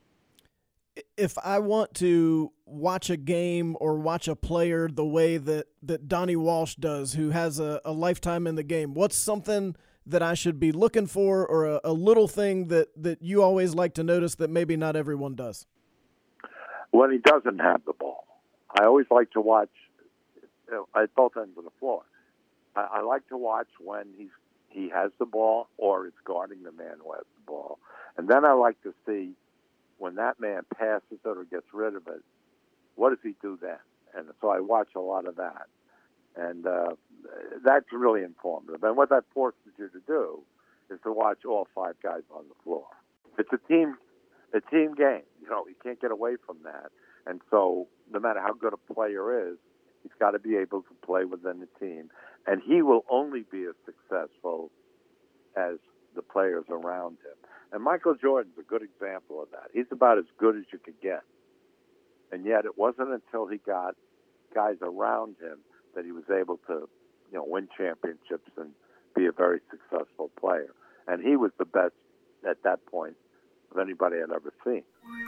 If I want to watch a game or watch a player the way that, that Donnie Walsh does, who has a, a lifetime in the game, what's something that I should be looking for, or a, a little thing that, that you always like to notice that maybe not everyone does? When he doesn't have the ball. I always like to watch you know, at both ends of the floor. I, I like to watch when he's, he has the ball or is guarding the man who has the ball. And then I like to see when that man passes it or gets rid of it, what does he do then? And so I watch a lot of that. And uh, that's really informative. And what that forces you to do is to watch all five guys on the floor. It's a team, a team game. You know, you can't get away from that. And so no matter how good a player is, he's got to be able to play within the team. And he will only be as successful as the players around him. And Michael Jordan's a good example of that. He's about as good as you could get. And yet it wasn't until he got guys around him that he was able to, you know, win championships and be a very successful player. And he was the best at that point of anybody I'd ever seen.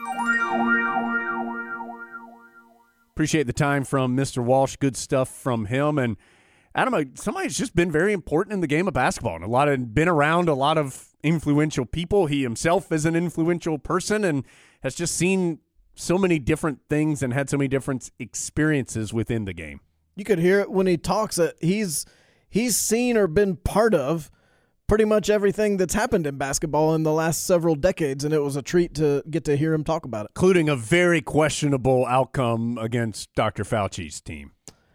Appreciate the time from Mister Walsh. Good stuff from him. And Adam, somebody who's just been very important in the game of basketball, and a lot of been around a lot of influential people. He himself is an influential person and has just seen so many different things and had so many different experiences within the game. You could hear it when he talks. That he's he's seen or been part of pretty much everything that's happened in basketball in the last several decades, and it was a treat to get to hear him talk about it. Including a very questionable outcome against Doctor Fauci's team.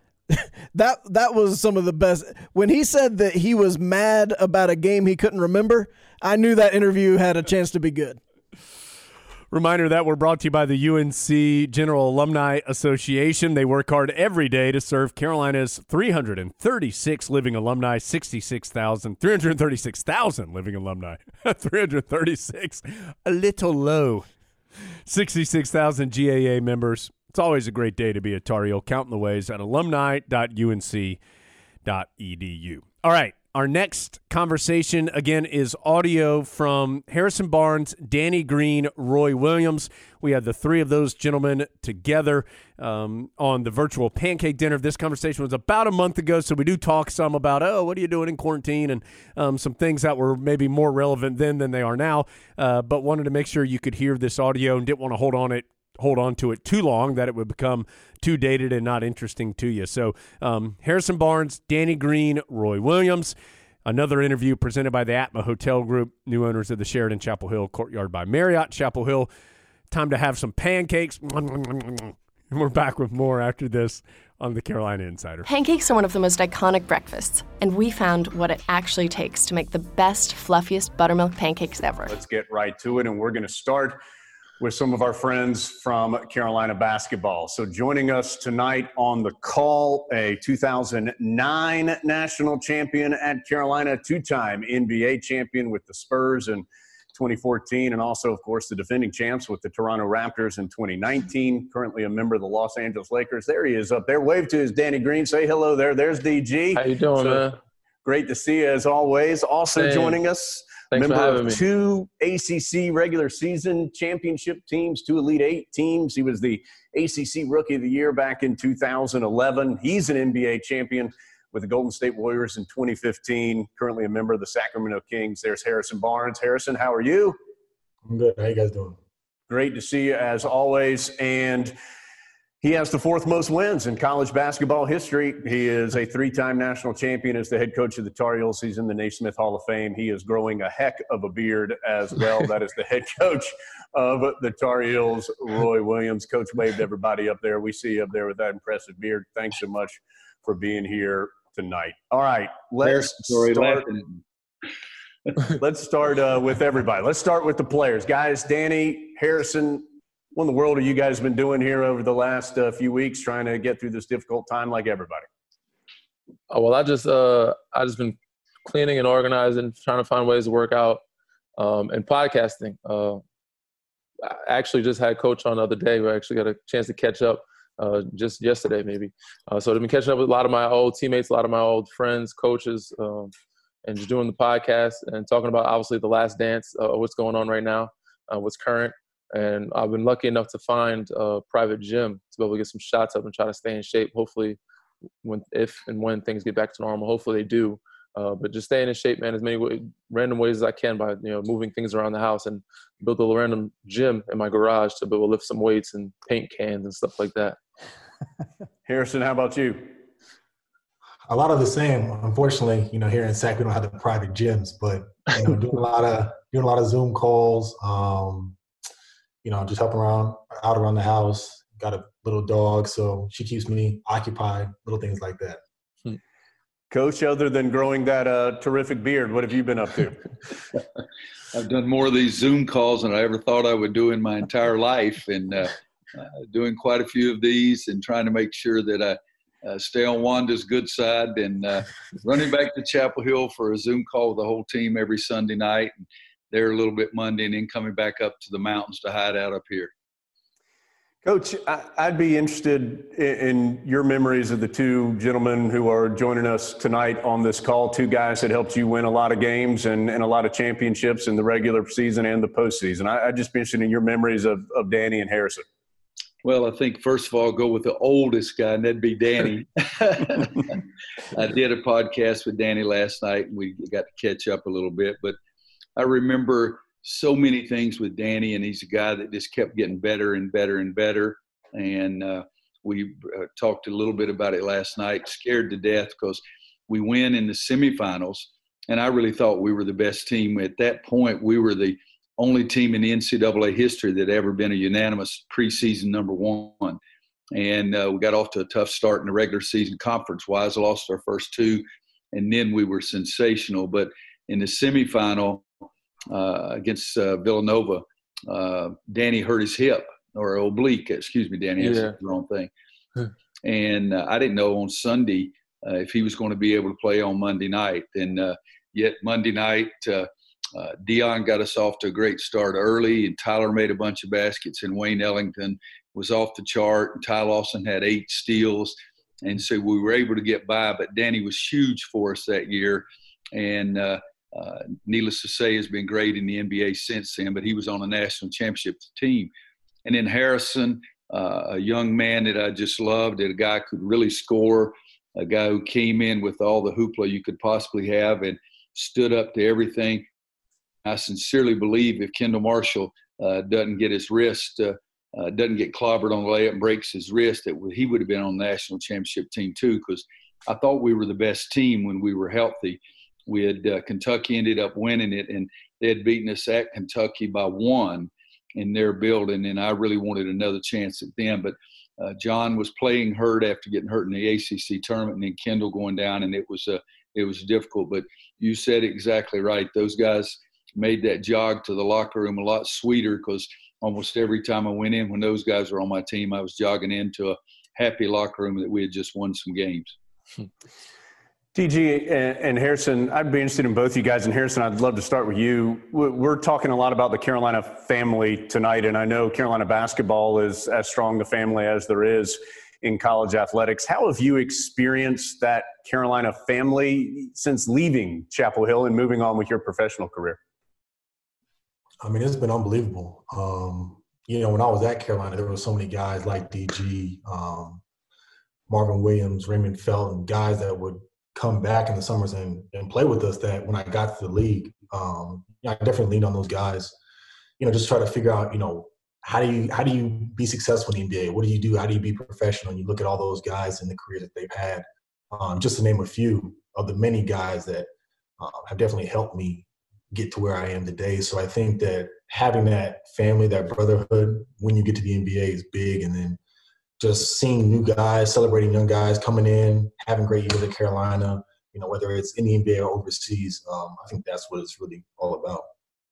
that that was some of the best. When he said that he was mad about a game he couldn't remember, I knew that interview had a chance to be good. Reminder that we're brought to you by the U N C General Alumni Association. They work hard every day to serve Carolina's three hundred thirty-six living alumni, sixty-six thousand, three hundred thirty-six thousand living alumni, three hundred thirty-six, a little low, sixty-six thousand G A A members. It's always a great day to be a Tar Heel, counting the ways at alumni dot U N C dot E D U. All right. Our next conversation, again, is audio from Harrison Barnes, Danny Green, Roy Williams. We had the three of those gentlemen together um, on the virtual pancake dinner. This conversation was about a month ago, so we do talk some about, oh, what are you doing in quarantine, and um, some things that were maybe more relevant then than they are now, uh, but wanted to make sure you could hear this audio and didn't want to hold on it hold on to it too long, that it would become too dated and not interesting to you. So um, Harrison Barnes, Danny Green, Roy Williams, another interview presented by the Atma Hotel Group, new owners of the Sheraton Chapel Hill, Courtyard by Marriott Chapel Hill. Time to have some pancakes. And we're back with more after this on the Carolina Insider. Pancakes are one of the most iconic breakfasts, and we found what it actually takes to make the best, fluffiest buttermilk pancakes ever. Let's get right to it, and we're going to start with some of our friends from Carolina basketball. So joining us tonight on the call, a two thousand nine national champion at Carolina, two-time N B A champion with the Spurs in twenty fourteen, and also, of course, the defending champs with the Toronto Raptors in twenty nineteen, currently a member of the Los Angeles Lakers. There he is up there. Wave to his Danny Green. Say hello there. There's D G. How you doing, so, man? great to see you as always. Also Thanks. joining us, Thanks for member having of me. two A C C regular season championship teams, two Elite Eight teams. He was the A C C Rookie of the Year back in two thousand eleven. He's an N B A champion with the Golden State Warriors in twenty fifteen, currently a member of the Sacramento Kings. There's Harrison Barnes. Harrison, how are you? I'm good. How you guys doing? Great to see you as always. And he has the fourth most wins in college basketball history. He is a three-time national champion as the head coach of the Tar Heels. He's in the Naismith Hall of Fame. He is growing a heck of a beard as well. That is the head coach of the Tar Heels, Roy Williams. Coach waved everybody up there. We see you up there with that impressive beard. Thanks so much for being here tonight. All right, let's start. Let's start uh, with everybody. Let's start with the players. Guys, Danny, Harrison, what in the world have you guys been doing here over the last uh, few weeks trying to get through this difficult time like everybody? Oh, well, I just uh, I just been cleaning and organizing, trying to find ways to work out, um, and podcasting. Uh, I actually just had Coach on the other day. We actually got a chance to catch up uh, just yesterday, maybe. Uh, so I've been catching up with a lot of my old teammates, a lot of my old friends, coaches, um, and just doing the podcast and talking about obviously the Last Dance, uh, what's going on right now, uh, what's current. And I've been lucky enough to find a private gym to be able to get some shots up and try to stay in shape. Hopefully, when if and when things get back to normal, hopefully they do. Uh, but just staying in shape, man, as many way, random ways as I can by you know moving things around the house and build a random gym in my garage to be able to lift some weights and paint cans and stuff like that. Harrison, how about you? A lot of the same. Unfortunately, you know, here in Sac, we don't have the private gyms, but you know, doing a lot of doing a lot of Zoom calls. Um, you know, just helping around out around the house. Got a little dog, so she keeps me occupied. Little things like that. Coach, other than growing that uh, terrific beard, what have you been up to? I've done more of these Zoom calls than I ever thought I would do in my entire life, and uh, uh, doing quite a few of these and trying to make sure that I uh, stay on Wanda's good side, and uh, running back to Chapel Hill for a Zoom call with the whole team every Sunday night, and there a little bit Monday, and then coming back up to the mountains to hide out up here. Coach, I'd be interested in your memories of the two gentlemen who are joining us tonight on this call, two guys that helped you win a lot of games and, and a lot of championships in the regular season and the postseason. I'd just be interested in your memories of, of Danny and Harrison. Well, I think first of all, I'll go with the oldest guy, and that'd be Danny. I did a podcast with Danny last night, and we got to catch up a little bit. But I remember so many things with Danny, and he's a guy that just kept getting better and better and better. And uh, we uh, talked a little bit about it last night, scared to death because we win in the semifinals, and I really thought we were the best team. At that point, we were the only team in the N C double A history that ever been a unanimous preseason number one. And uh, we got off to a tough start in the regular season conference-wise, lost our first two, and then we were sensational. But in the semifinal uh, against uh, Villanova, uh, Danny hurt his hip, or oblique, excuse me, Danny, that's Yeah. the wrong thing. And uh, I didn't know on Sunday uh, if he was going to be able to play on Monday night. And uh, yet Monday night, uh, uh, Dion got us off to a great start early, and Tyler made a bunch of baskets, and Wayne Ellington was off the chart, and Ty Lawson had eight steals. And so we were able to get by, but Danny was huge for us that year. And uh, uh, needless to say, has been great in the N B A since then, but he was on a national championship team. And then Harrison, uh, a young man that I just loved, that a guy could really score, a guy who came in with all the hoopla you could possibly have and stood up to everything. I sincerely believe if Kendall Marshall uh, doesn't get his wrist, uh, uh, doesn't get clobbered on the layup and breaks his wrist, that he would have been on the national championship team too, because I thought we were the best team when we were healthy. We had uh, Kentucky ended up winning it, and they had beaten us at Kentucky by one in their building, and I really wanted another chance at them. But uh, John was playing hurt after getting hurt in the A C C tournament, and then Kendall going down, and it was uh, it was difficult. But you said exactly right. Those guys made that jog to the locker room a lot sweeter, because almost every time I went in when those guys were on my team, I was jogging into a happy locker room that we had just won some games. T G and Harrison, I'd be interested in both you guys. And Harrison, I'd love to start with you. We're talking a lot about the Carolina family tonight, and I know Carolina basketball is as strong a family as there is in college athletics. How have you experienced that Carolina family since leaving Chapel Hill and moving on with your professional career? I mean, it's been unbelievable. Um, you know, when I was at Carolina, there were so many guys like D G, um, Marvin Williams, Raymond Felton, guys that would come back in the summers and, and play with us that when I got to the league, um, I definitely leaned on those guys, you know, just try to figure out, you know, how do you how do you be successful in the N B A? What do you do? How do you be professional? And you look at all those guys and the careers that they've had, um, just to name a few of the many guys that uh, have definitely helped me get to where I am today. So I think that having that family, that brotherhood, when you get to the N B A is big. And then just seeing new guys, celebrating young guys coming in, having great years at Carolina, you know, whether it's in the N B A or overseas, um, I think that's what it's really all about.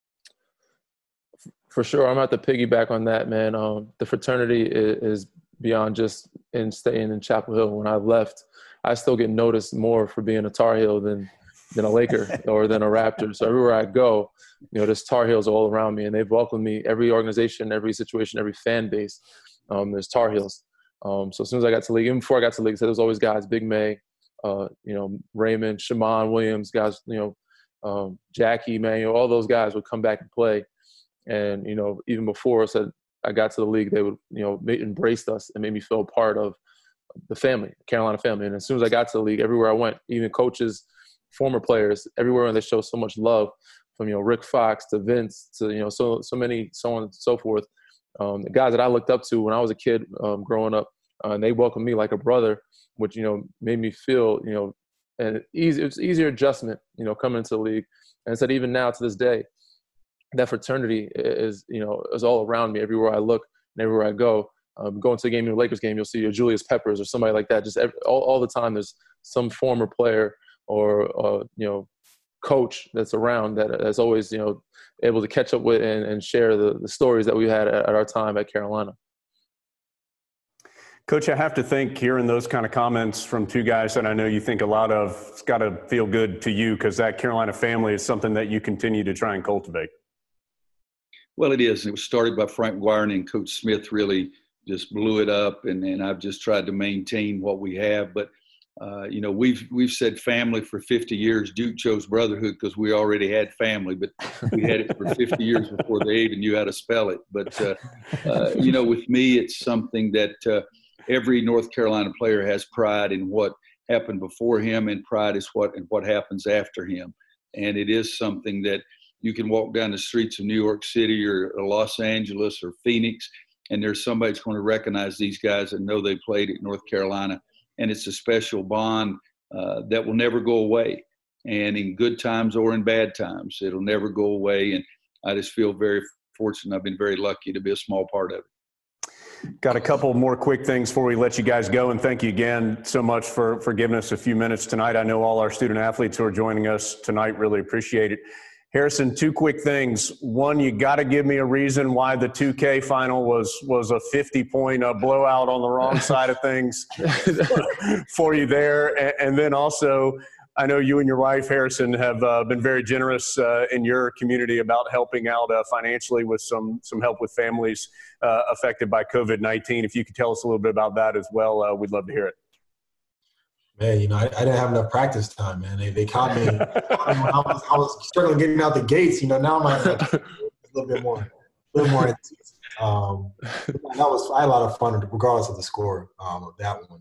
For sure. I'm going to have to piggyback on that, man. Um, the fraternity is, is beyond just in staying in Chapel Hill. When I left, I still get noticed more for being a Tar Heel than than a Laker or than a Raptor. So everywhere I go, you know, there's Tar Heels all around me, and they've welcomed me. Every organization, every situation, every fan base, um, there's Tar Heels. Um, so as soon as I got to the league, even before I got to the league, so there was always guys, Big May, uh, you know, Raymond, Shammond Williams, guys, you know, um, Jackie, man, you know, all those guys would come back and play. And, you know, even before I said I got to the league, they would, you know, embraced us and made me feel part of the family, Carolina family. And as soon as I got to the league, everywhere I went, even coaches, former players, everywhere they show so much love, from, you know, Rick Fox to Vince to, you know, so so many, so on and so forth. Um, the guys that I looked up to when I was a kid um, growing up, uh, and they welcomed me like a brother, which, you know, made me feel, you know, and easy, it's easier adjustment, you know, coming into the league. And I said, even now to this day, that fraternity is, you know, is all around me everywhere I look and everywhere I go. Um, going to a game, a Lakers game, you'll see a Julius Peppers or somebody like that. Just every, all, all the time, there's some former player or uh, you know, coach that's around that that's always, you know, able to catch up with and, and share the, the stories that we had at, at our time at Carolina. Coach, I have to think, hearing those kind of comments from two guys that I know you think a lot of, it's got to feel good to you, because that Carolina family is something that you continue to try and cultivate. Well, it is. It was started by Frank McGuire, and Coach Smith really just blew it up, and, and I've just tried to maintain what we have. But Uh, you know, we've we've said family for fifty years. Duke chose brotherhood because we already had family, but we had it for fifty years before they even knew how to spell it. But, uh, uh, you know, with me, it's something that uh, every North Carolina player has pride in what happened before him, and pride is what and what happens after him. And it is something that you can walk down the streets of New York City or, or Los Angeles or Phoenix, and there's somebody that's going to recognize these guys and know they played at North Carolina. And it's a special bond uh, that will never go away. And in good times or in bad times, it'll never go away. And I just feel very fortunate. I've been very lucky to be a small part of it. Got a couple more quick things before we let you guys go. And thank you again so much for, for giving us a few minutes tonight. I know all our student athletes who are joining us tonight really appreciate it. Harrison, two quick things. One, you got to give me a reason why the two K final was was a fifty-point uh, blowout on the wrong side of things for you there. And, and then also, I know you and your wife, Harrison, have uh, been very generous uh, in your community about helping out uh, financially with some some help with families uh, affected by COVID nineteen. If you could tell us a little bit about that as well, uh, we'd love to hear it. Man, you know, I, I didn't have enough practice time, man. They they caught me. I, was, I was struggling getting out the gates. You know, now I'm like, a little bit more, a little more intense. Um, that was I had a lot of fun, regardless of the score um, of that one.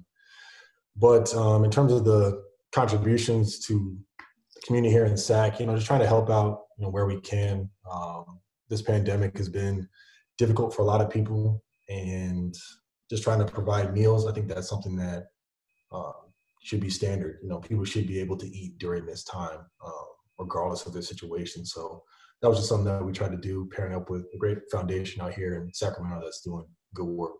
But um, in terms of the contributions to the community here in S A C, you know, just trying to help out, you know, where we can. Um, this pandemic has been difficult for a lot of people, and just trying to provide meals. I think that's something that. Um, should be standard. You know, people should be able to eat during this time, um, regardless of their situation. So that was just something that we tried to do, pairing up with a great foundation out here in Sacramento that's doing good work.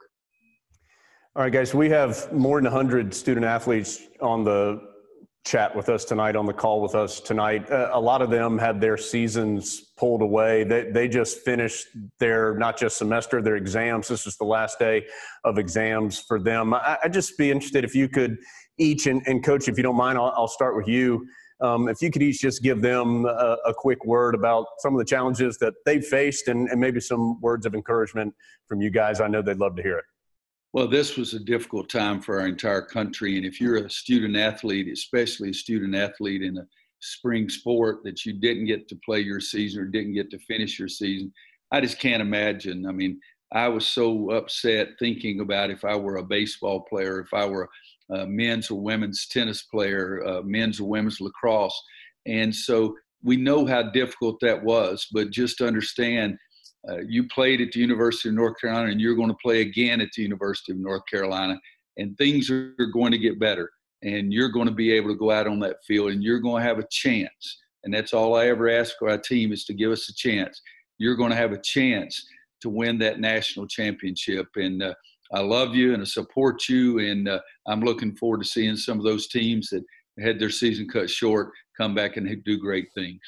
All right, guys, we have more than one hundred student athletes on the chat with us tonight, on the call with us tonight. Uh, a lot of them had their seasons pulled away. They, they just finished their, not just semester, their exams. This is the last day of exams for them. I, I'd just be interested if you could each, and, and Coach, if you don't mind, I'll, I'll start with you. Um, if you could each just give them a, a quick word about some of the challenges that they've faced, and, and maybe some words of encouragement from you guys. I know they'd love to hear it. Well, this was a difficult time for our entire country. And if you're a student athlete, especially a student athlete in a spring sport that you didn't get to play your season or didn't get to finish your season, I just can't imagine. I mean, I was so upset thinking about if I were a baseball player, if I were a men's or women's tennis player, uh, men's or women's lacrosse. And so we know how difficult that was, but just understand uh, you played at the University of North Carolina and you're going to play again at the University of North Carolina, and things are going to get better, and you're going to be able to go out on that field and you're going to have a chance. And that's all I ever ask for our team, is to give us a chance. You're going to have a chance to win that national championship. And uh, I love you and I support you. And uh, I'm looking forward to seeing some of those teams that had their season cut short come back and do great things.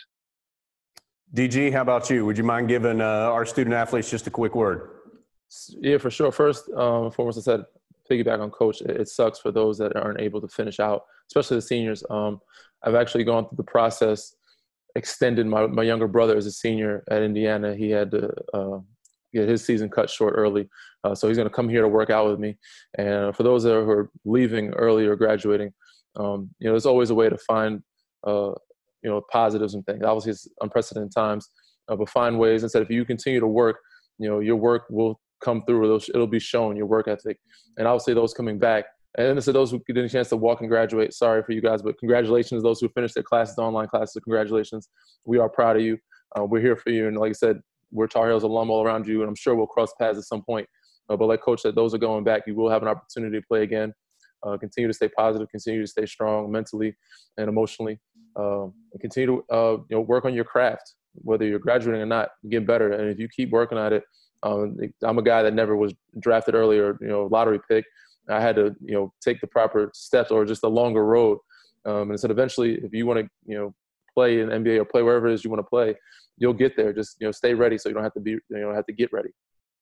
D G, how about you? Would you mind giving uh, our student athletes just a quick word? Yeah, for sure. First, um, foremost, I said, piggyback on Coach, it, it sucks for those that aren't able to finish out, especially the seniors. Um, I've actually gone through the process, extended my, my younger brother as a senior at Indiana. He had to uh, get his season cut short early. Uh, so he's going to come here to work out with me. And for those that are, who are leaving early or graduating, um, you know, there's always a way to find, uh, you know, positives and things. Obviously, it's unprecedented times, uh, but find ways. Instead, if you continue to work, you know, your work will come through. It'll, it'll be shown, your work ethic. And obviously, those coming back. And then to those who didn't get a chance to walk and graduate, sorry for you guys, but congratulations. Those who finished their classes, online classes, congratulations. We are proud of you. Uh, we're here for you. And like I said, we're Tar Heels alum all around you, and I'm sure we'll cross paths at some point. Uh, but like Coach said, those are going back. You will have an opportunity to play again. Uh, continue to stay positive, continue to stay strong mentally and emotionally, uh, and continue to uh, you know, work on your craft, whether you're graduating or not. Get better, and if you keep working at it, um, I'm a guy that never was drafted early or you know lottery pick. I had to you know take the proper steps or just a longer road. Um, and said eventually, if you want to you know play in N B A or play wherever it is you want to play, you'll get there. Just you know stay ready, so you don't have to be you know have to get ready.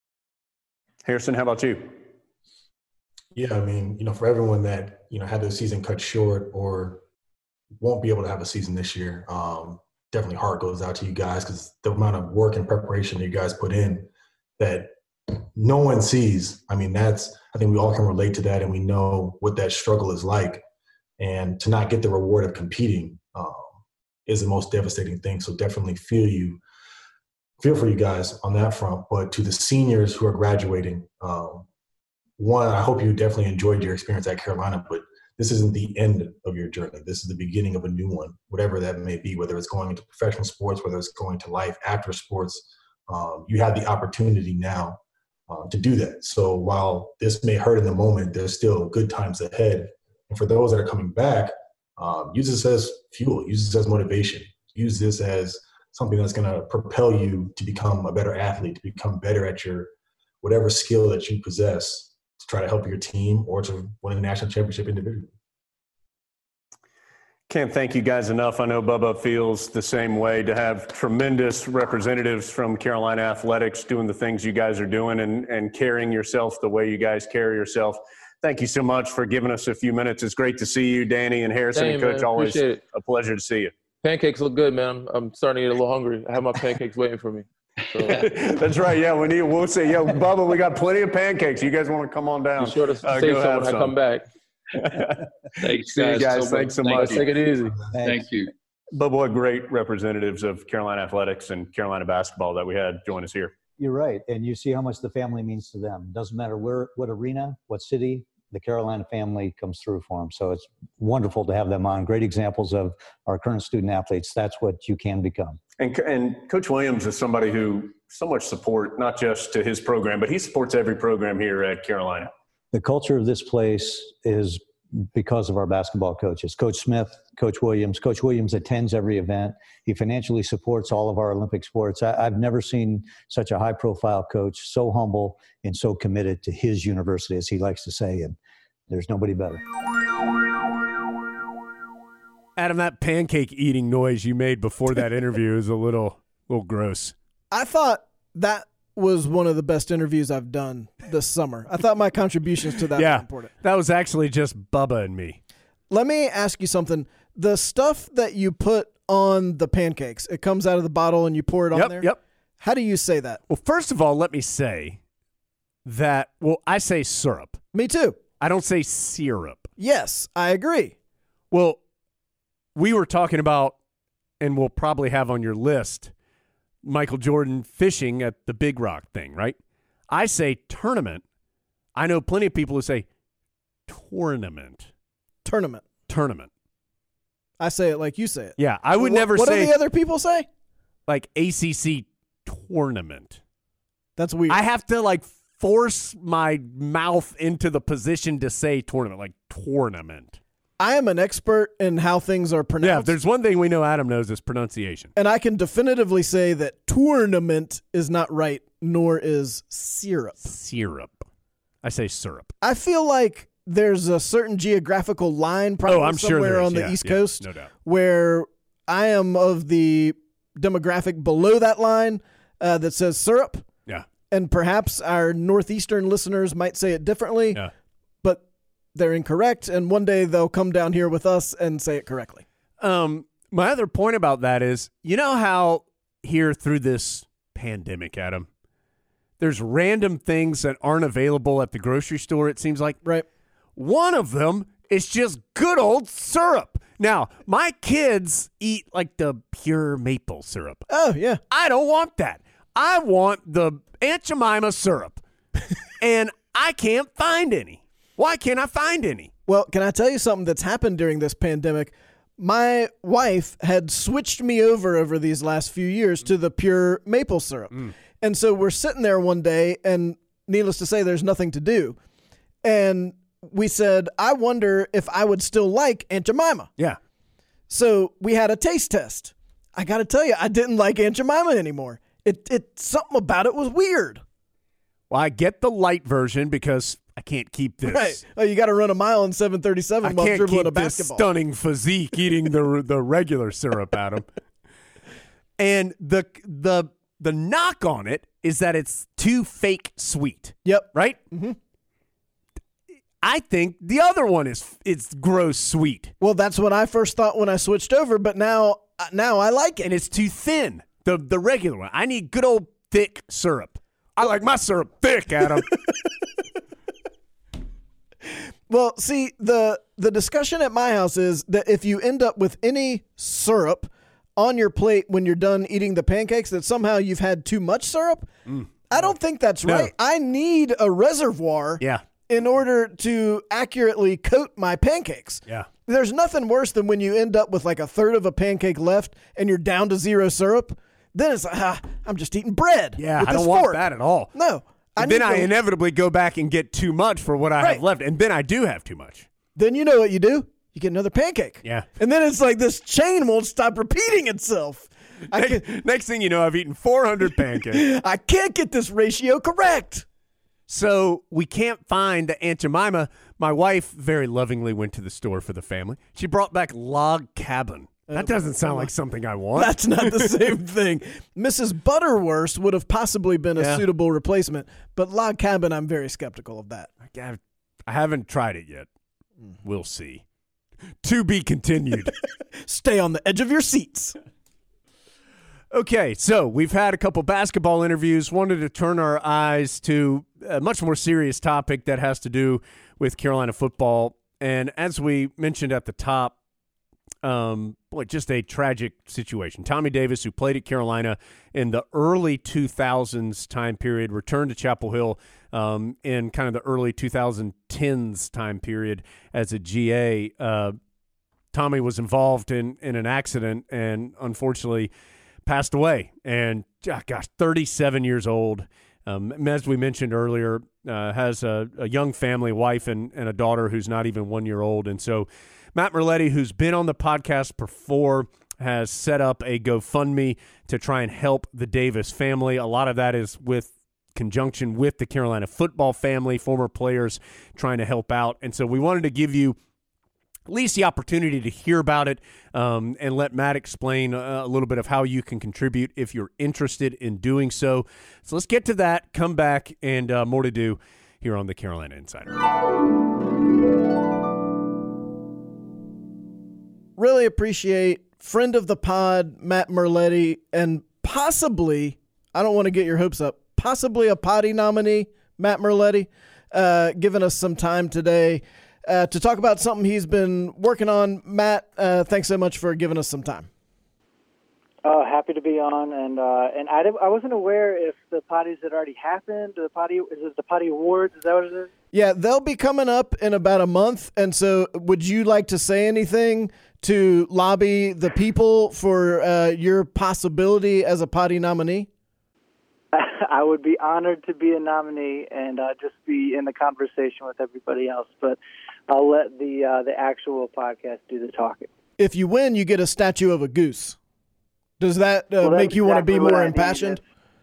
Harrison, how about you? Yeah, I mean, you know, for everyone that, you know, had their season cut short or won't be able to have a season this year, um, definitely heart goes out to you guys, because the amount of work and preparation that you guys put in that no one sees. I mean, that's, I think we all can relate to that, and we know what that struggle is like. And to not get the reward of competing um, is the most devastating thing. So definitely feel you, feel for you guys on that front. But to the seniors who are graduating, um, one, I hope you definitely enjoyed your experience at Carolina, but this isn't the end of your journey. This is the beginning of a new one, whatever that may be, whether it's going into professional sports, whether it's going to life after sports. Um, you have the opportunity now uh, to do that. So while this may hurt in the moment, there's still good times ahead. And for those that are coming back, um, use this as fuel, use this as motivation, use this as something that's going to propel you to become a better athlete, to become better at your whatever skill that you possess, to try to help your team or to win a national championship individually. Can't thank you guys enough. I know Bubba feels the same way, to have tremendous representatives from Carolina athletics doing the things you guys are doing and, and carrying yourself the way you guys carry yourself. Thank you so much for giving us a few minutes. It's great to see you, Danny and Harrison. Dang, and Coach, man, always it. a pleasure to see you. Pancakes look good, man. I'm starting to get a little hungry. I have my pancakes waiting for me. So. That's right. Yeah, we need. We'll say, yo, Bubba, we got plenty of pancakes. You guys want to come on down? Be sure to uh, say so have when some. I come back. Thanks, See you guys. so Thanks so Thank much. you. Take it easy. Thank you. Bubba, what great representatives of Carolina athletics and Carolina basketball that we had join us here. You're right, and you see how much the family means to them. Doesn't matter where, what arena, what city, the Carolina family comes through for them. So it's wonderful to have them on. Great examples of our current student athletes. That's what you can become. And, and Coach Williams is somebody who so much support, not just to his program, but he supports every program here at Carolina. The culture of this place is because of our basketball coaches. Coach Smith, Coach Williams. Coach Williams attends every event. He financially supports all of our Olympic sports. I, I've never seen such a high-profile coach, so humble and so committed to his university, as he likes to say, and there's nobody better. Adam, that pancake eating noise you made before that interview is a little, little gross. I thought that was one of the best interviews I've done this summer. I thought my contributions to that yeah, were important. That was actually just Bubba and me. Let me ask you something. The stuff that you put on the pancakes, it comes out of the bottle and you pour it on yep, there? Yep. How do you say that? Well, first of all, let me say that, well, I say syrup. Me too. I don't say syrup. Yes, I agree. Well, we were talking about, and we'll probably have on your list, Michael Jordan fishing at the Big Rock thing, right? I say tournament. I know plenty of people who say tournament. Tournament. Tournament. I say it like you say it. Yeah, I would what, never what say. What do the other people say? Like A C C tournament. That's weird. I have to like force my mouth into the position to say tournament, like tournament. I am an expert in how things are pronounced. Yeah, if there's one thing we know Adam knows is pronunciation. And I can definitively say that tournament is not right, nor is syrup. Syrup. I say syrup. I feel like there's a certain geographical line probably oh, I'm somewhere sure there is. on the yeah, East yeah, Coast no doubt. where I am of the demographic below that line uh, that says syrup. Yeah. And perhaps our Northeastern listeners might say it differently. Yeah. But they're incorrect, and one day they'll come down here with us and say it correctly. Um, my other point about that is, you know how here through this pandemic, Adam, there's random things that aren't available at the grocery store, it seems like. Right. One of them is just good old syrup. Now, my kids eat like the pure maple syrup. Oh, yeah. I don't want that. I want the Aunt Jemima syrup, and I can't find any. Why can't I find any? Well, can I tell you something that's happened during this pandemic? My wife had switched me over over these last few years to the pure maple syrup. Mm. And so we're sitting there one day, and needless to say, there's nothing to do. And we said, I wonder if I would still like Aunt Jemima. Yeah. So we had a taste test. I got to tell you, I didn't like Aunt Jemima anymore. It, it something about it was weird. Well, I get the light version because I can't keep this. Right. Oh, you got to run a mile in seven thirty-seven I while can't dribbling keep a this basketball. stunning physique eating the the regular syrup, Adam. And the the the knock on it is that it's too fake sweet. Yep. Right? Mm-hmm. I think the other one is it's gross sweet. Well, that's what I first thought when I switched over, but now now I like it. And it's too thin. The the regular one. I need good old thick syrup. I like my syrup thick, Adam. Well, see, the the discussion at my house is that if you end up with any syrup on your plate when you're done eating the pancakes, that somehow you've had too much syrup. Mm. I don't think that's No. right. I need a reservoir Yeah. in order to accurately coat my pancakes. Yeah. There's nothing worse than when you end up with like a third of a pancake left and you're down to zero syrup. Then it's like, ah, I'm just eating bread. Yeah, with I this don't want fork. that at all. No. I And then need I the- inevitably go back and get too much for what I Right. have left. And then I do have too much. Then you know what you do? You get another pancake. Yeah. And then it's like this chain won't stop repeating itself. I Next, can, next thing you know, I've eaten four hundred pancakes. I can't get this ratio correct. So we can't find the Aunt Jemima. My wife very lovingly went to the store for the family. She brought back Log Cabin. That doesn't sound like something I want. That's not the same thing. Missus Butterworth would have possibly been a Yeah. suitable replacement, but Log Cabin, I'm very skeptical of that. I I haven't tried it yet. We'll see. To be continued. Stay on the edge of your seats. Okay, so we've had a couple basketball interviews. Wanted to turn our eyes to a much more serious topic that has to do with Carolina football. And as we mentioned at the top, um, boy, just a tragic situation. Tommy Davis, who played at Carolina in the early two thousands time period, returned to Chapel Hill um, in kind of the early twenty tens time period as a G A. Uh, Tommy was involved in, in an accident and unfortunately passed away. And ah, gosh, thirty-seven years old. Um, as we mentioned earlier, uh, has a, a young family, wife, and, and a daughter who's not even one year old. And so Matt Merletti, who's been on the podcast before, has set up a GoFundMe to try and help the Davis family. A lot of that is with conjunction with the Carolina football family, former players trying to help out. And so we wanted to give you at least the opportunity to hear about it um, and let Matt explain uh, a little bit of how you can contribute if you're interested in doing so. So let's get to that, come back, and uh, more to do here on the Carolina Insider. Really appreciate friend of the pod, Matt Merletti, and possibly, I don't want to get your hopes up, possibly a potty nominee, Matt Merletti. uh, giving us some time today uh, to talk about something he's been working on. Matt, uh, thanks so much for giving us some time. Oh, happy to be on, and uh, and I, I wasn't aware if the potties had already happened. The potty is it the potty awards? Is that what it is? Yeah, they'll be coming up in about a month, and so would you like to say anything to lobby the people for uh, your possibility as a potty nominee? I would be honored to be a nominee and uh, just be in the conversation with everybody else, but I'll let the uh, the actual podcast do the talking. If you win, you get a statue of a goose. Does that uh, well, make you want to be more I impassioned?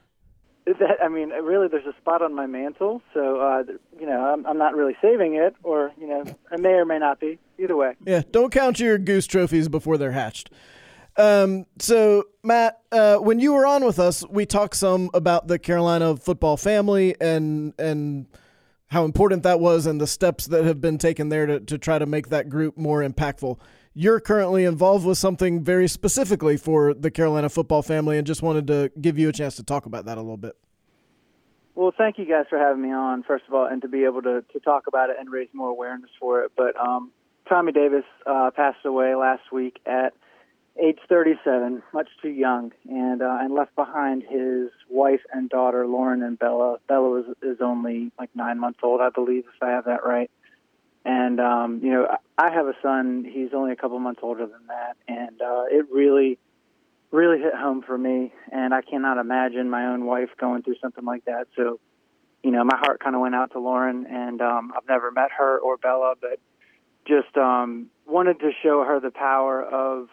Is that, I mean, really, there's a spot on my mantle, so, uh, you know, I'm, I'm not really saving it, or, you know, I may or may not be. Either way. Yeah, don't count your goose trophies before they're hatched. Um, so, Matt, uh, when you were on with us, we talked some about the Carolina football family and and how important that was and the steps that have been taken there to, to try to make that group more impactful. You're currently involved with something very specifically for the Carolina football family, and just wanted to give you a chance to talk about that a little bit. Well, thank you guys for having me on, first of all, and to be able to, to talk about it and raise more awareness for it. But um, Tommy Davis uh, passed away last week at age thirty-seven, much too young, and uh, and left behind his wife and daughter, Lauren and Bella. Bella was, is only like nine months old, I believe, if I have that right. And, um, you know, I have a son. He's only a couple months older than that. And uh, it really, really hit home for me. And I cannot imagine my own wife going through something like that. So, you know, my heart kind of went out to Lauren. And um, I've never met her or Bella, but just um, wanted to show her the power of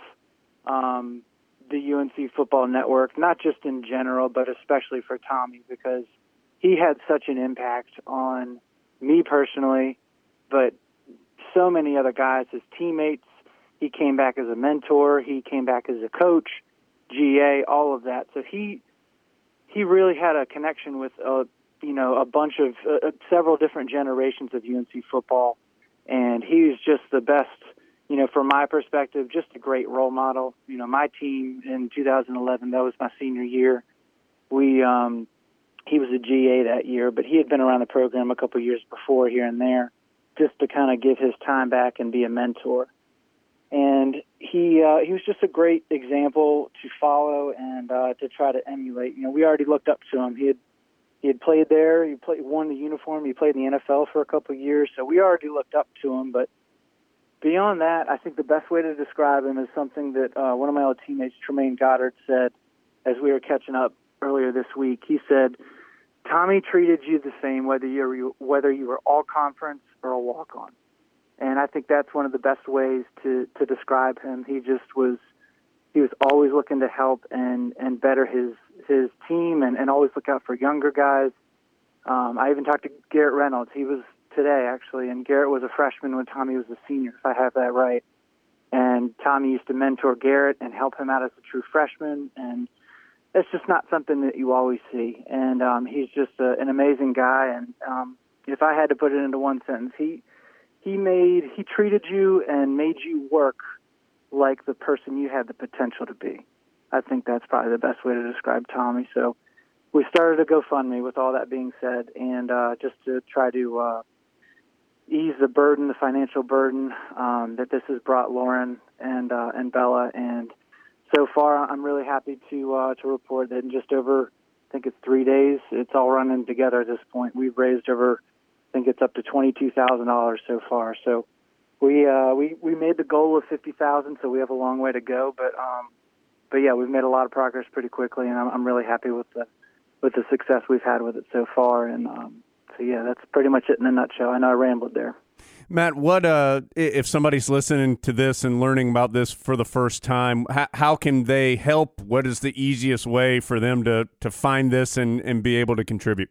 um, the U N C Football Network, not just in general, but especially for Tommy, because he had such an impact on me personally, but so many other guys, his teammates. He came back as a mentor. He came back as a coach, G A, all of that. So he he really had a connection with a you know a bunch of uh, several different generations of U N C football, and he was just the best. You know, from my perspective, just a great role model. You know, my team in two thousand eleven, that was my senior year. We um, he was a G A that year, but he had been around the program a couple of years before here and there, just to kind of give his time back and be a mentor. And he uh, he was just a great example to follow and uh, to try to emulate. You know, we already looked up to him. He had he had played there. He played, worn the uniform. He played in the N F L for a couple of years, so we already looked up to him. But beyond that, I think the best way to describe him is something that uh, one of my old teammates, Tremaine Goddard, said as we were catching up earlier this week. He said, "Tommy treated you the same whether you were, whether you were all conference or a walk-on." And I think that's one of the best ways to, to describe him. He just was, he was always looking to help and, and better his, his team and, and always look out for younger guys. Um, I even talked to Garrett Reynolds. He was today, actually, and Garrett was a freshman when Tommy was a senior, if I have that right. And Tommy used to mentor Garrett and help him out as a true freshman, and it's just not something that you always see. And um, he's just a, an amazing guy, and um, if I had to put it into one sentence, he he made he treated you and made you work like the person you had the potential to be. I think that's probably the best way to describe Tommy. So we started a GoFundMe with all that being said, and uh, just to try to uh, ease the burden, the financial burden um, that this has brought Lauren and uh, and Bella. And so far, I'm really happy to uh, to report that in just over, I think it's three days, it's all running together at this point. We've raised over, I think it's up to twenty-two thousand dollars so far. So we uh, we we made the goal of fifty thousand dollars, so we have a long way to go. But um, but yeah, we've made a lot of progress pretty quickly, and I'm, I'm really happy with the with the success we've had with it so far. And um, so yeah, that's pretty much it in a nutshell. I know I rambled there. Matt, what uh, if somebody's listening to this and learning about this for the first time, how, how can they help? What is the easiest way for them to, to find this and, and be able to contribute?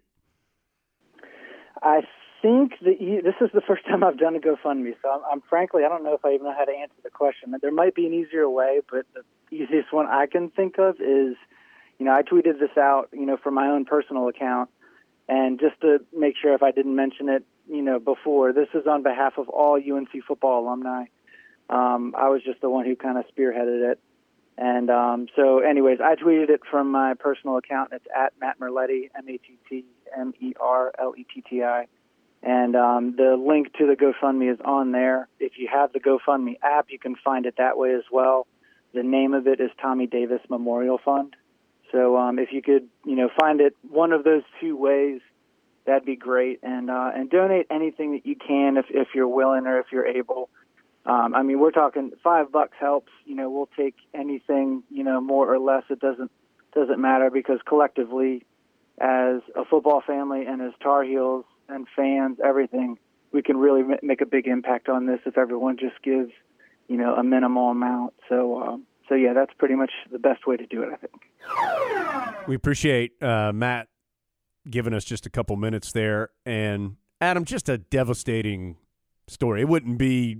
I think that you, this is the first time I've done a GoFundMe, so I'm, I'm frankly, I don't know if I even know how to answer the question. There might be an easier way, but the easiest one I can think of is, you know, I tweeted this out, you know, from my own personal account, and just to make sure if I didn't mention it, you know, before, this is on behalf of all U N C football alumni. Um, I was just the one who kind of spearheaded it. And um, so anyways, I tweeted it from my personal account. It's at Matt Merletti, M A T T M E R L E T T I. And um, the link to the GoFundMe is on there. If you have the GoFundMe app, you can find it that way as well. The name of it is Tommy Davis Memorial Fund. So um, if you could, you know, find it one of those two ways, that'd be great. And uh, and donate anything that you can if, if you're willing or if you're able. Um, I mean, we're talking five bucks helps. You know, we'll take anything, you know, more or less. It doesn't doesn't matter because collectively, as a football family and as Tar Heels and fans, everything, we can really m- make a big impact on this if everyone just gives, you know, a minimal amount. So, um, so yeah, that's pretty much the best way to do it, I think. We appreciate uh, Matt giving us just a couple minutes there. And, Adam, just a devastating story. It wouldn't be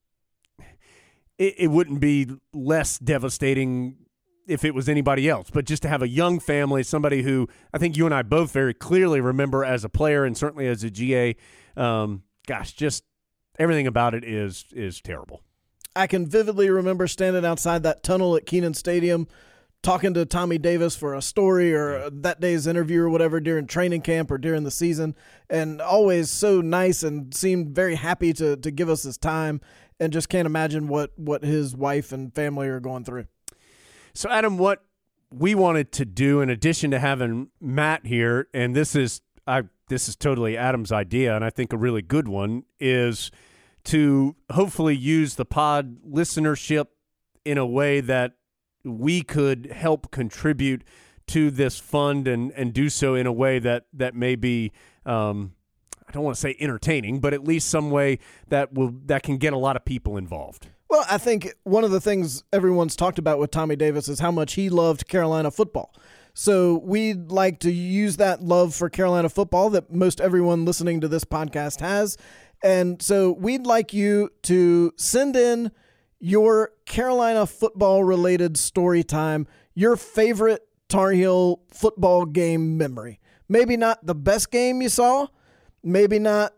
it, it wouldn't be less devastating if it was anybody else, but just to have a young family, somebody who I think you and I both very clearly remember as a player and certainly as a G A, um, gosh, just everything about it is is terrible. I can vividly remember standing outside that tunnel at Kenan Stadium talking to Tommy Davis for a story or that day's interview or whatever during training camp or during the season, and always so nice and seemed very happy to to give us his time, and just can't imagine what, what his wife and family are going through. So, Adam, what we wanted to do, in addition to having Matt here, and this is I this is totally Adam's idea, and I think a really good one, is to hopefully use the pod listenership in a way that we could help contribute to this fund and, and do so in a way that, that may be, um, I don't want to say entertaining, but at least some way that will that can get a lot of people involved. Well, I think one of the things everyone's talked about with Tommy Davis is how much he loved Carolina football. So we'd like to use that love for Carolina football that most everyone listening to this podcast has. And so we'd like you to send in your Carolina football-related story time, your favorite Tar Heel football game memory. Maybe not the best game you saw, maybe not